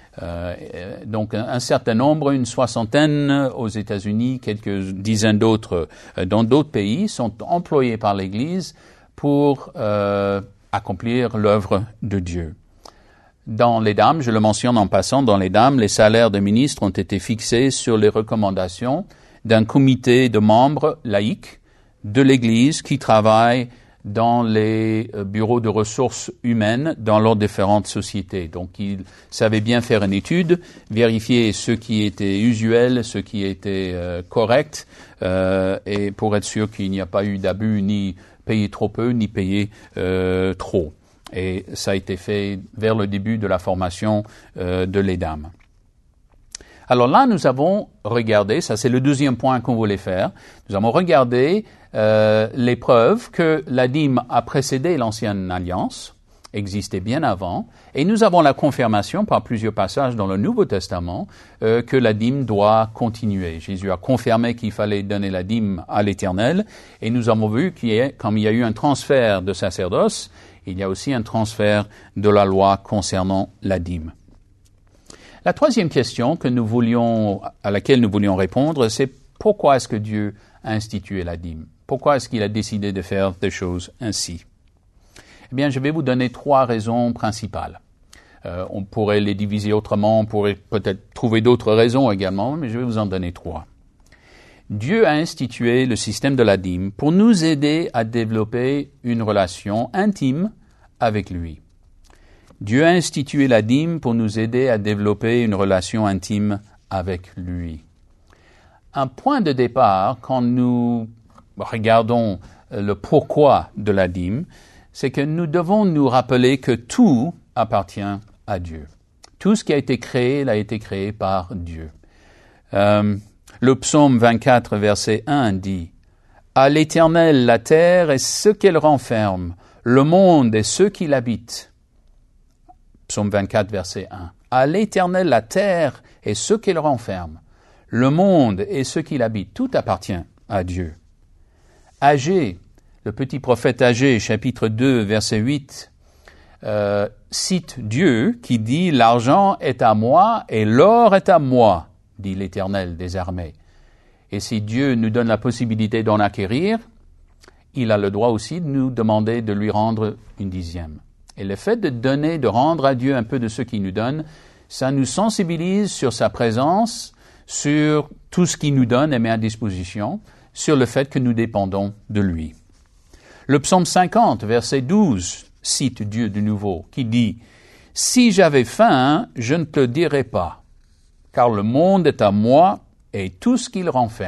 Donc un certain nombre, une soixantaine aux États-Unis, quelques dizaines d'autres dans d'autres pays, sont employés par l'Église pour accomplir l'œuvre de Dieu. Dans l'Édam, je le mentionne en passant, dans l'Édam, les salaires des ministres ont été fixés sur les recommandations d'un comité de membres laïcs de l'Église qui travaillent dans les bureaux de ressources humaines dans leurs différentes sociétés. Donc, ils savaient bien faire une étude, vérifier ce qui était usuel, ce qui était correct, et pour être sûr qu'il n'y a pas eu d'abus, ni payer trop peu, ni payer trop. Et ça a été fait vers le début de la formation de l'Édam. Alors là, nous avons regardé, ça c'est le deuxième point qu'on voulait faire, nous avons regardé les preuves que la dîme a précédé l'ancienne alliance, existait bien avant, et nous avons la confirmation par plusieurs passages dans le Nouveau Testament que la dîme doit continuer. Jésus a confirmé qu'il fallait donner la dîme à l'Éternel, et nous avons vu comme il y a eu un transfert de sacerdoce, il y a aussi un transfert de la loi concernant la dîme. La troisième question à laquelle nous voulions répondre, c'est pourquoi est-ce que Dieu a institué la dîme? Pourquoi est-ce qu'il a décidé de faire des choses ainsi? Eh bien, je vais vous donner 3 raisons principales. On pourrait les diviser autrement, on pourrait peut-être trouver d'autres raisons également, mais je vais vous en donner 3. Dieu a institué le système de la dîme pour nous aider à développer une relation intime avec lui. Dieu a institué la dîme pour nous aider à développer une relation intime avec lui. Un point de départ, quand nous regardons le pourquoi de la dîme, c'est que nous devons nous rappeler que tout appartient à Dieu. Tout ce qui a été créé, a été créé par Dieu. Le psaume 24, verset 1 dit « À l'Éternel la terre et ce qu'elle renferme, le monde et ceux qui l'habitent. » Psaume 24, verset 1. « À l'Éternel la terre et ce qu'elle renferme, le monde et ce qu'il habite, tout appartient à Dieu. Agé, le petit prophète Agé, chapitre 2, verset 8, cite Dieu qui dit « L'argent est à moi et l'or est à moi, dit l'Éternel des armées. » Et si Dieu nous donne la possibilité d'en acquérir, il a le droit aussi de nous demander de lui rendre une dixième. Et le fait de donner, de rendre à Dieu un peu de ce qu'il nous donne, ça nous sensibilise sur sa présence, sur tout ce qu'il nous donne et met à disposition, sur le fait que nous dépendons de lui. Le psaume 50, verset 12, cite Dieu de nouveau, qui dit « Si j'avais faim, je ne te dirais pas, car le monde est à moi et tout ce qu'il renferme. »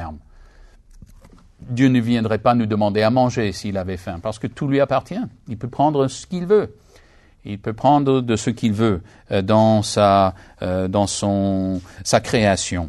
Dieu ne viendrait pas nous demander à manger s'il avait faim, parce que tout lui appartient. Il peut prendre ce qu'il veut. Il peut prendre de ce qu'il veut dans sa création.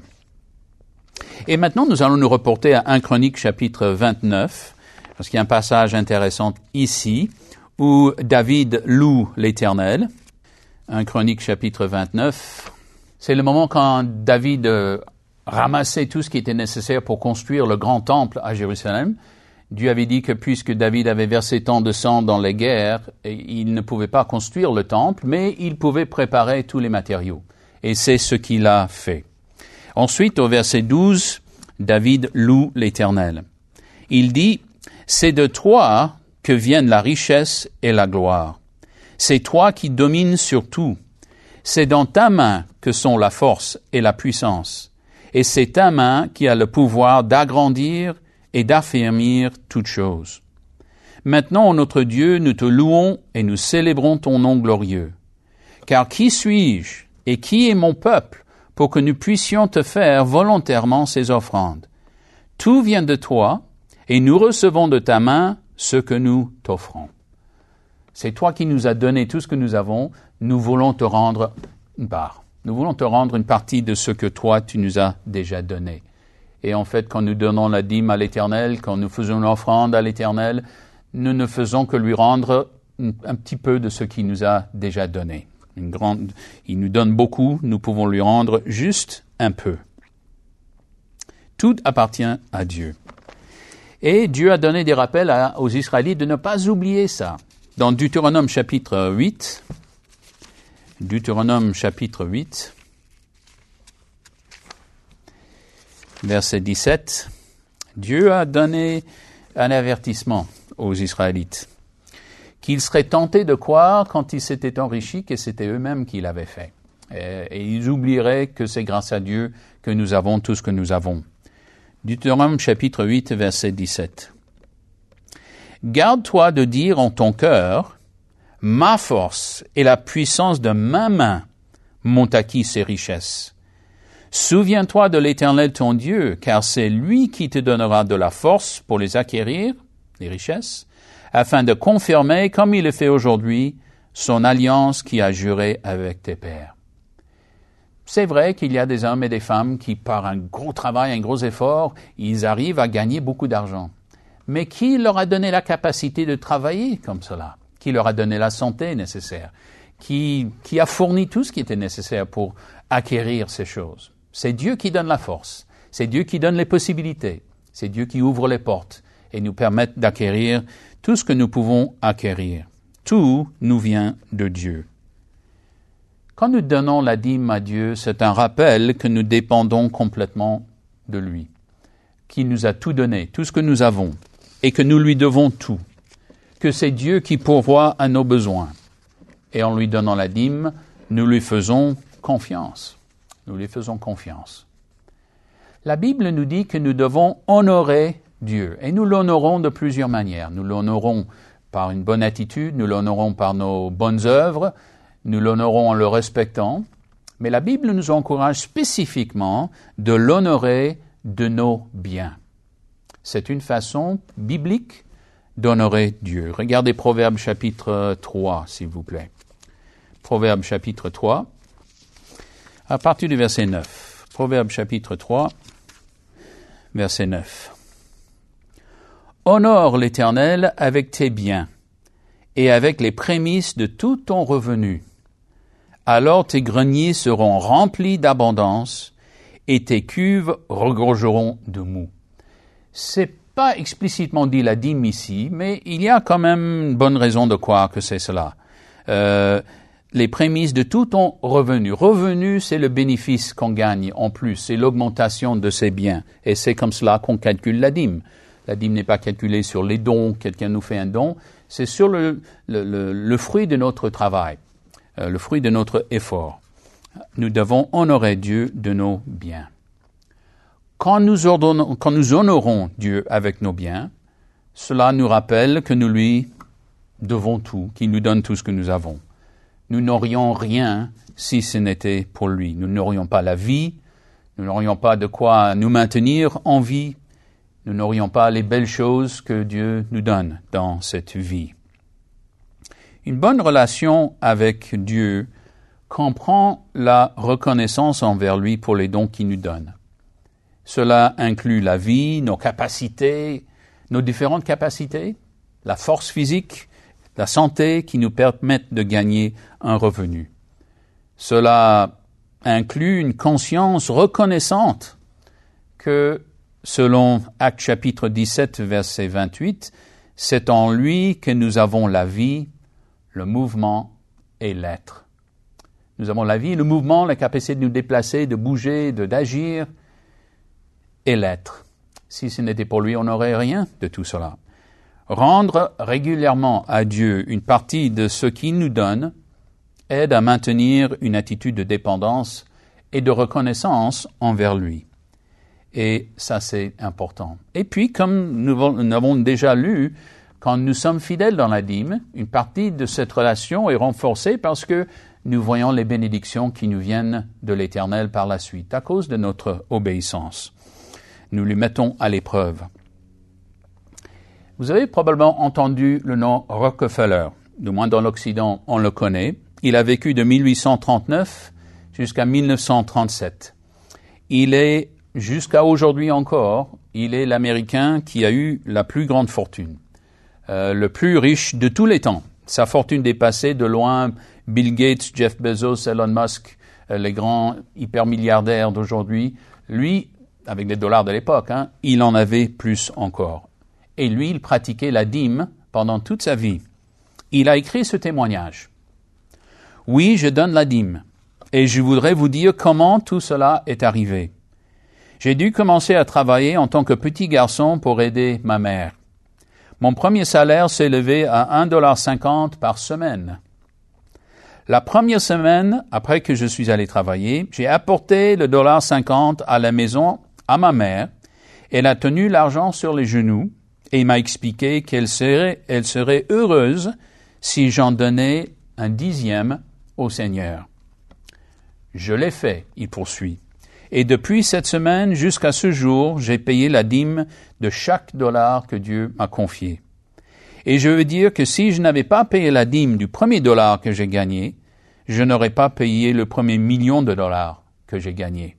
Et maintenant, nous allons nous reporter à 1 Chronique chapitre 29, parce qu'il y a un passage intéressant ici, où David loue l'Éternel. 1 Chronique chapitre 29, c'est le moment quand David ramassait tout ce qui était nécessaire pour construire le grand temple à Jérusalem. Dieu avait dit que puisque David avait versé tant de sang dans les guerres, il ne pouvait pas construire le temple, mais il pouvait préparer tous les matériaux. Et c'est ce qu'il a fait. Ensuite, au verset 12, David loue l'Éternel. Il dit « C'est de toi que viennent la richesse et la gloire. C'est toi qui domines sur tout. C'est dans ta main que sont la force et la puissance. Et c'est ta main qui a le pouvoir d'agrandir et d'affermir toutes choses. Maintenant, notre Dieu, nous te louons et nous célébrons ton nom glorieux. Car qui suis-je et qui est mon peuple pour que nous puissions te faire volontairement ces offrandes? Tout vient de toi et nous recevons de ta main ce que nous t'offrons. C'est toi qui nous as donné tout ce que nous avons, nous voulons te rendre une part. Nous voulons te rendre une partie de ce que toi, tu nous as déjà donné. Et en fait, quand nous donnons la dîme à l'Éternel, quand nous faisons une offrande à l'Éternel, nous ne faisons que lui rendre un petit peu de ce qu'il nous a déjà donné. Il nous donne beaucoup, nous pouvons lui rendre juste un peu. Tout appartient à Dieu. Et Dieu a donné des rappels aux Israélites de ne pas oublier ça. Dans Deutéronome chapitre 8, verset 17, Dieu a donné un avertissement aux Israélites, qu'ils seraient tentés de croire quand ils s'étaient enrichis que c'était eux-mêmes qui l'avaient fait. Et ils oublieraient que c'est grâce à Dieu que nous avons tout ce que nous avons. Deutéronome chapitre 8, verset 17. Garde-toi de dire en ton cœur, ma force et la puissance de ma main m'ont acquis ces richesses. Souviens-toi de l'Éternel ton Dieu, car c'est lui qui te donnera de la force pour les acquérir, les richesses, afin de confirmer, comme il le fait aujourd'hui, son alliance qu'il a jurée avec tes pères. C'est vrai qu'il y a des hommes et des femmes qui, par un gros travail, un gros effort, ils arrivent à gagner beaucoup d'argent. Mais qui leur a donné la capacité de travailler comme cela? Qui leur a donné la santé nécessaire? Qui a fourni tout ce qui était nécessaire pour acquérir ces choses? C'est Dieu qui donne la force. C'est Dieu qui donne les possibilités. C'est Dieu qui ouvre les portes et nous permet d'acquérir tout ce que nous pouvons acquérir. Tout nous vient de Dieu. Quand nous donnons la dîme à Dieu, c'est un rappel que nous dépendons complètement de lui, qui nous a tout donné, tout ce que nous avons, et que nous lui devons tout, que c'est Dieu qui pourvoit à nos besoins. Et en lui donnant la dîme, nous lui faisons confiance. Nous lui faisons confiance. La Bible nous dit que nous devons honorer Dieu, et nous l'honorons de plusieurs manières. Nous l'honorons par une bonne attitude, nous l'honorons par nos bonnes œuvres, nous l'honorons en le respectant, mais la Bible nous encourage spécifiquement de l'honorer de nos biens. C'est une façon biblique d'honorer Dieu. Regardez Proverbes chapitre 3, s'il vous plaît. Proverbes chapitre 3, à partir du verset 9. Proverbes chapitre 3, verset 9. Honore l'Éternel avec tes biens et avec les prémices de tout ton revenu. Alors tes greniers seront remplis d'abondance et tes cuves regorgeront de mou. C'est pas explicitement dit la dîme ici, mais il y a quand même une bonne raison de croire que c'est cela. Les prémices de tout ton revenu. Revenu, c'est le bénéfice qu'on gagne en plus, c'est l'augmentation de ses biens. Et c'est comme cela qu'on calcule la dîme. La dîme n'est pas calculée sur les dons, quelqu'un nous fait un don, c'est sur le fruit de notre travail, le fruit de notre effort. Nous devons honorer Dieu de nos biens. Quand nous honorons Dieu avec nos biens, cela nous rappelle que nous lui devons tout, qu'il nous donne tout ce que nous avons. Nous n'aurions rien si ce n'était pour lui. Nous n'aurions pas la vie, nous n'aurions pas de quoi nous maintenir en vie, nous n'aurions pas les belles choses que Dieu nous donne dans cette vie. Une bonne relation avec Dieu comprend la reconnaissance envers lui pour les dons qu'il nous donne. Cela inclut la vie, nos capacités, nos différentes capacités, la force physique, la santé qui nous permettent de gagner un revenu. Cela inclut une conscience reconnaissante que, selon Actes chapitre 17, verset 28, c'est en lui que nous avons la vie, le mouvement et l'être. Nous avons la vie, le mouvement, la capacité de nous déplacer, de bouger, d'agir, et l'être. Si ce n'était pour lui, on n'aurait rien de tout cela. Rendre régulièrement à Dieu une partie de ce qu'il nous donne aide à maintenir une attitude de dépendance et de reconnaissance envers lui. Et ça, c'est important. Et puis, comme nous avons déjà lu, quand nous sommes fidèles dans la dîme, une partie de cette relation est renforcée parce que nous voyons les bénédictions qui nous viennent de l'Éternel par la suite, à cause de notre obéissance. Nous lui mettons à l'épreuve. Vous avez probablement entendu le nom Rockefeller. Du moins dans l'Occident, on le connaît. Il a vécu de 1839 jusqu'à 1937. Il est, jusqu'à aujourd'hui encore, il est l'Américain qui a eu la plus grande fortune, le plus riche de tous les temps. Sa fortune dépassait de loin Bill Gates, Jeff Bezos, Elon Musk, les grands hypermilliardaires d'aujourd'hui. Lui, avec les dollars de l'époque, il en avait plus encore. Et lui, il pratiquait la dîme pendant toute sa vie. Il a écrit ce témoignage. « Oui, je donne la dîme, et je voudrais vous dire comment tout cela est arrivé. J'ai dû commencer à travailler en tant que petit garçon pour aider ma mère. Mon premier salaire s'est élevé à 1,50 $ par semaine. La première semaine, après que je suis allé travailler, j'ai apporté le $1,50 à la maison à ma mère. Elle a tenu l'argent sur les genoux et m'a expliqué qu'elle serait heureuse si j'en donnais un 10e au Seigneur. Je l'ai fait, il poursuit. Et depuis cette semaine jusqu'à ce jour, j'ai payé la dîme de chaque dollar que Dieu m'a confié. Et je veux dire que si je n'avais pas payé la dîme du premier dollar que j'ai gagné, je n'aurais pas payé le premier million de dollars que j'ai gagné.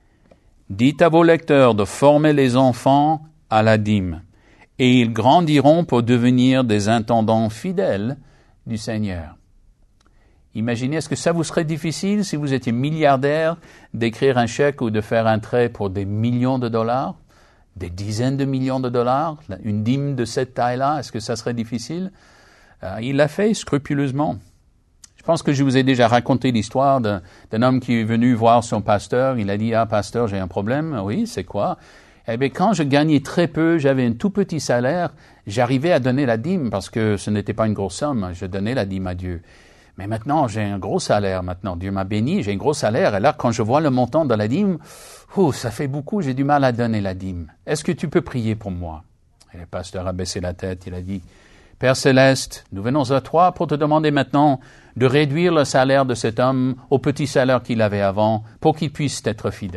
Dites à vos lecteurs de former les enfants à la dîme, et ils grandiront pour devenir des intendants fidèles du Seigneur. Imaginez, est-ce que ça vous serait difficile, si vous étiez milliardaire, d'écrire un chèque ou de faire un trait pour des millions de dollars, des dizaines de millions de dollars, une dîme de cette taille-là, est-ce que ça serait difficile? Il l'a fait scrupuleusement. Je pense que je vous ai déjà raconté l'histoire d'un homme qui est venu voir son pasteur. Il a dit, « Ah, pasteur, j'ai un problème. » « Oui, c'est quoi? » Eh bien, quand je gagnais très peu, j'avais un tout petit salaire, j'arrivais à donner la dîme parce que ce n'était pas une grosse somme. Je donnais la dîme à Dieu. Mais maintenant, j'ai un gros salaire maintenant. Dieu m'a béni, j'ai un gros salaire. Et là, quand je vois le montant de la dîme, ça fait beaucoup, j'ai du mal à donner la dîme. Est-ce que tu peux prier pour moi? Et le pasteur a baissé la tête, il a dit, « Père Céleste, nous venons à toi pour te demander maintenant de réduire le salaire de cet homme au petit salaire qu'il avait avant pour qu'il puisse être fidèle. »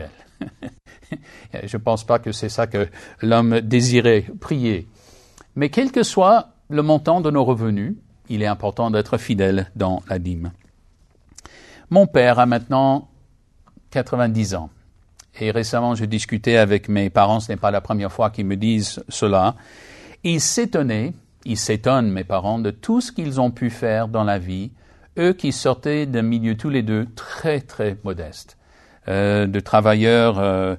Je ne pense pas que c'est ça que l'homme désirait prier. Mais quel que soit le montant de nos revenus, il est important d'être fidèle dans la dîme. Mon père a maintenant 90 ans. Et récemment, je discutais avec mes parents, ce n'est pas la première fois qu'ils me disent cela. Ils s'étonnent, mes parents, de tout ce qu'ils ont pu faire dans la vie, eux qui sortaient d'un milieu tous les deux très, très modeste. de travailleurs,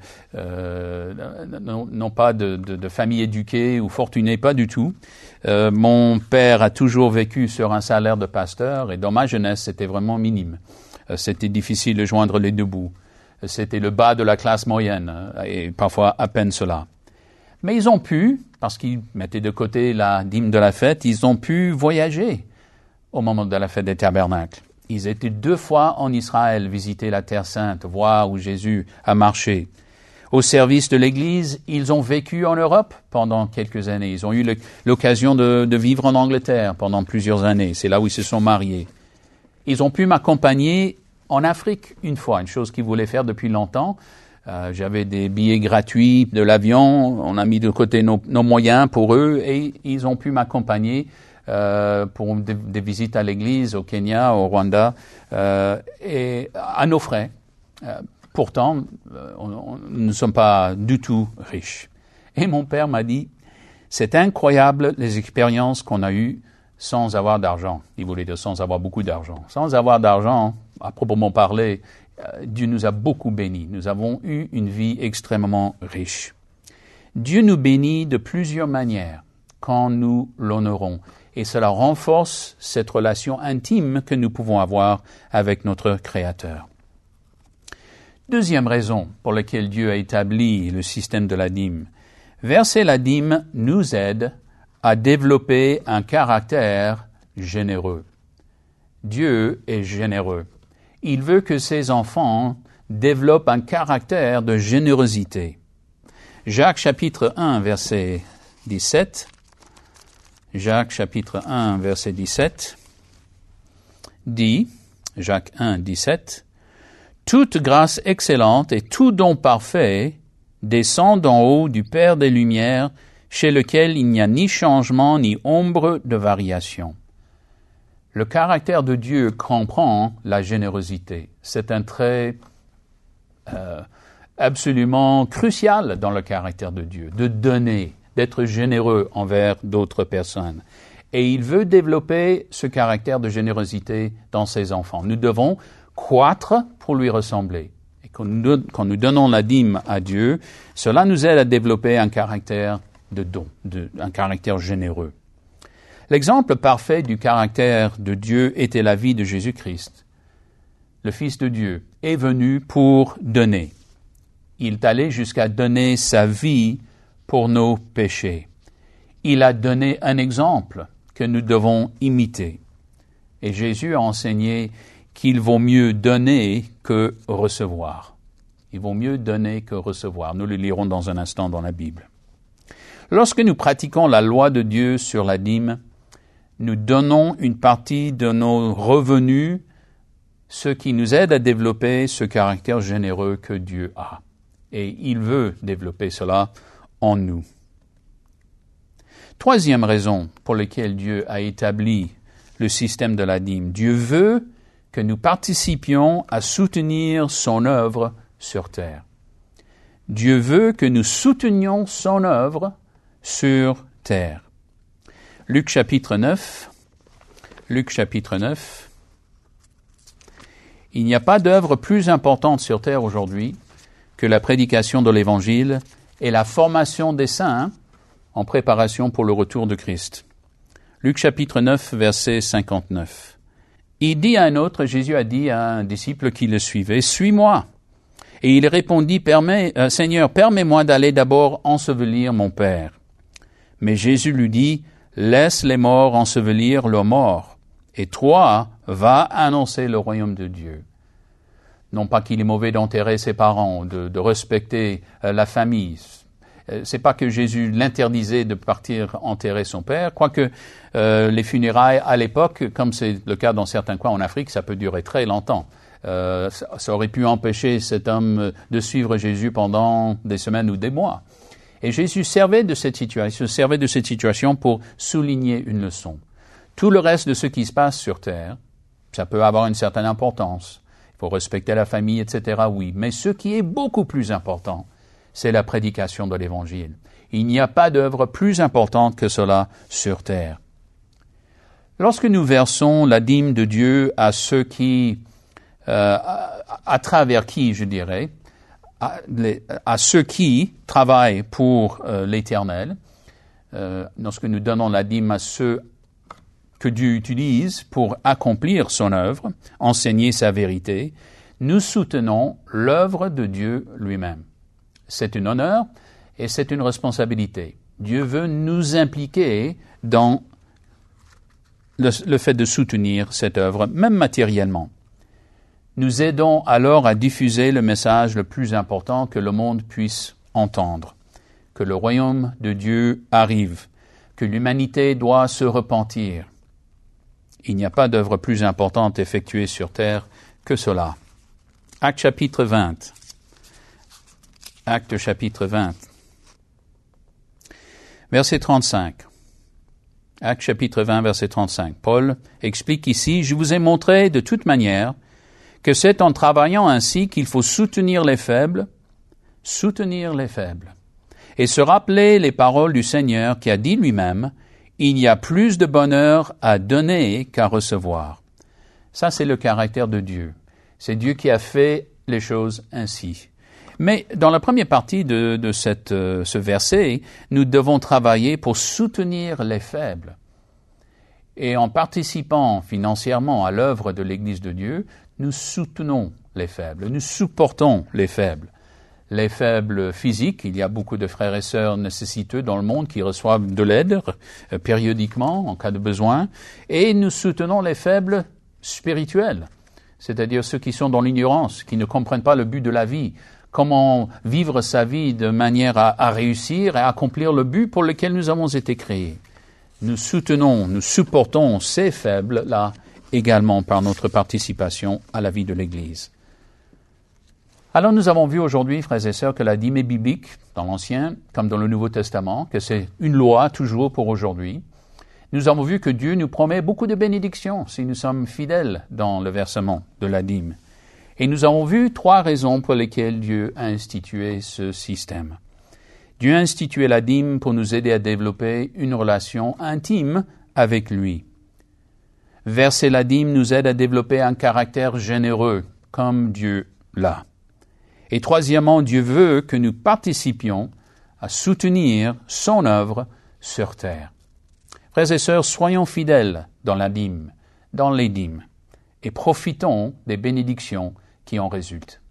non pas de famille éduquée ou fortunée, pas du tout. Mon père a toujours vécu sur un salaire de pasteur et dans ma jeunesse, c'était vraiment minime. C'était difficile de joindre les deux bouts. C'était le bas de la classe moyenne et parfois à peine cela. Mais ils ont pu, parce qu'ils mettaient de côté la dîme de la fête, ils ont pu voyager au moment de la fête des tabernacles. Ils étaient 2 fois en Israël, visiter la Terre Sainte, voir où Jésus a marché. Au service de l'Église, ils ont vécu en Europe pendant quelques années. Ils ont eu l'occasion de vivre en Angleterre pendant plusieurs années. C'est là où ils se sont mariés. Ils ont pu m'accompagner en Afrique une fois, une chose qu'ils voulaient faire depuis longtemps. J'avais des billets gratuits de l'avion. On a mis de côté nos moyens pour eux et ils ont pu m'accompagner pour des visites à l'église au Kenya, au Rwanda, et à nos frais. Pourtant, nous ne sommes pas du tout riches. Et mon père m'a dit, c'est incroyable les expériences qu'on a eues sans avoir d'argent. Il voulait dire sans avoir beaucoup d'argent. Sans avoir d'argent, à proprement parler, Dieu nous a beaucoup bénis. Nous avons eu une vie extrêmement riche. Dieu nous bénit de plusieurs manières quand nous l'honorons. Et cela renforce cette relation intime que nous pouvons avoir avec notre Créateur. Deuxième raison pour laquelle Dieu a établi le système de la dîme. Verser la dîme nous aide à développer un caractère généreux. Dieu est généreux. Il veut que ses enfants développent un caractère de générosité. Jacques chapitre 1, verset 17. Jacques chapitre 1, verset 17 dit, Jacques 1, 17, « Toute grâce excellente et tout don parfait descend d'en haut du Père des Lumières, chez lequel il n'y a ni changement ni ombre de variation. » Le caractère de Dieu comprend la générosité. C'est un trait absolument crucial dans le caractère de Dieu, de donner, d'être généreux envers d'autres personnes. Et il veut développer ce caractère de générosité dans ses enfants. Nous devons croître pour lui ressembler. Et quand nous donnons la dîme à Dieu, cela nous aide à développer un caractère de don, un caractère généreux. L'exemple parfait du caractère de Dieu était la vie de Jésus-Christ. Le Fils de Dieu est venu pour donner. Il est allé jusqu'à donner sa vie pour nos péchés. Il a donné un exemple que nous devons imiter. Et Jésus a enseigné qu'il vaut mieux donner que recevoir. Il vaut mieux donner que recevoir. Nous le lirons dans un instant dans la Bible. Lorsque nous pratiquons la loi de Dieu sur la dîme, nous donnons une partie de nos revenus, ce qui nous aide à développer ce caractère généreux que Dieu a. Et il veut développer cela en nous. Troisième raison pour laquelle Dieu a établi le système de la dîme. Dieu veut que nous participions à soutenir son œuvre sur terre. Dieu veut que nous soutenions son œuvre sur terre. Luc chapitre 9. Il n'y a pas d'œuvre plus importante sur terre aujourd'hui que la prédication de l'Évangile et la formation des saints en préparation pour le retour de Christ. Luc chapitre 9, verset 59. Il dit à un autre, Jésus a dit à un disciple qui le suivait, « Suis-moi ». Et il répondit, « Seigneur, permets-moi d'aller d'abord ensevelir mon Père. » Mais Jésus lui dit, « Laisse les morts ensevelir leurs morts, et toi, va annoncer le royaume de Dieu. » Non pas qu'il est mauvais d'enterrer ses parents, de respecter la famille. C'est pas que Jésus l'interdisait de partir enterrer son père, quoique les funérailles à l'époque, comme c'est le cas dans certains coins en Afrique, ça peut durer très longtemps. Ça aurait pu empêcher cet homme de suivre Jésus pendant des semaines ou des mois. Et Jésus servait de cette situation pour souligner une leçon. Tout le reste de ce qui se passe sur terre, ça peut avoir une certaine importance. Il faut respecter la famille, etc., oui. Mais ce qui est beaucoup plus important, c'est la prédication de l'Évangile. Il n'y a pas d'œuvre plus importante que cela sur terre. Lorsque nous versons la dîme de Dieu à ceux qui à travers qui, je dirais, à ceux qui travaillent pour l'Éternel. Lorsque nous donnons la dîme à ceux que Dieu utilise pour accomplir son œuvre, enseigner sa vérité, nous soutenons l'œuvre de Dieu lui-même. C'est un honneur et c'est une responsabilité. Dieu veut nous impliquer dans le fait de soutenir cette œuvre, même matériellement. Nous aidons alors à diffuser le message le plus important que le monde puisse entendre, que le royaume de Dieu arrive, que l'humanité doit se repentir. Il n'y a pas d'œuvre plus importante effectuée sur terre que cela. Acte chapitre 20. Acte chapitre 20. Verset 35. Acte chapitre 20, verset 35. Paul explique ici, « Je vous ai montré de toute manière que c'est en travaillant ainsi qu'il faut soutenir les faibles, et se rappeler les paroles du Seigneur qui a dit lui-même, « Il y a plus de bonheur à donner qu'à recevoir. » Ça, c'est le caractère de Dieu. C'est Dieu qui a fait les choses ainsi. Mais dans la première partie de ce verset, nous devons travailler pour soutenir les faibles. Et en participant financièrement à l'œuvre de l'Église de Dieu, nous soutenons les faibles, nous supportons les faibles. Les faibles physiques, il y a beaucoup de frères et sœurs nécessiteux dans le monde qui reçoivent de l'aide périodiquement en cas de besoin. Et nous soutenons les faibles spirituels, c'est-à-dire ceux qui sont dans l'ignorance, qui ne comprennent pas le but de la vie, comment vivre sa vie de manière à réussir et à accomplir le but pour lequel nous avons été créés. Nous soutenons, nous supportons ces faibles-là également par notre participation à la vie de l'Église. Alors nous avons vu aujourd'hui, frères et sœurs, que la dîme est biblique dans l'Ancien comme dans le Nouveau Testament, que c'est une loi toujours pour aujourd'hui. Nous avons vu que Dieu nous promet beaucoup de bénédictions si nous sommes fidèles dans le versement de la dîme. Et nous avons vu 3 raisons pour lesquelles Dieu a institué ce système. Dieu a institué la dîme pour nous aider à développer une relation intime avec lui. Verser la dîme nous aide à développer un caractère généreux, comme Dieu l'a. Et troisièmement, Dieu veut que nous participions à soutenir son œuvre sur terre. Frères et sœurs, soyons fidèles dans la dîme, dans les dîmes, et profitons des bénédictions qui en résultent.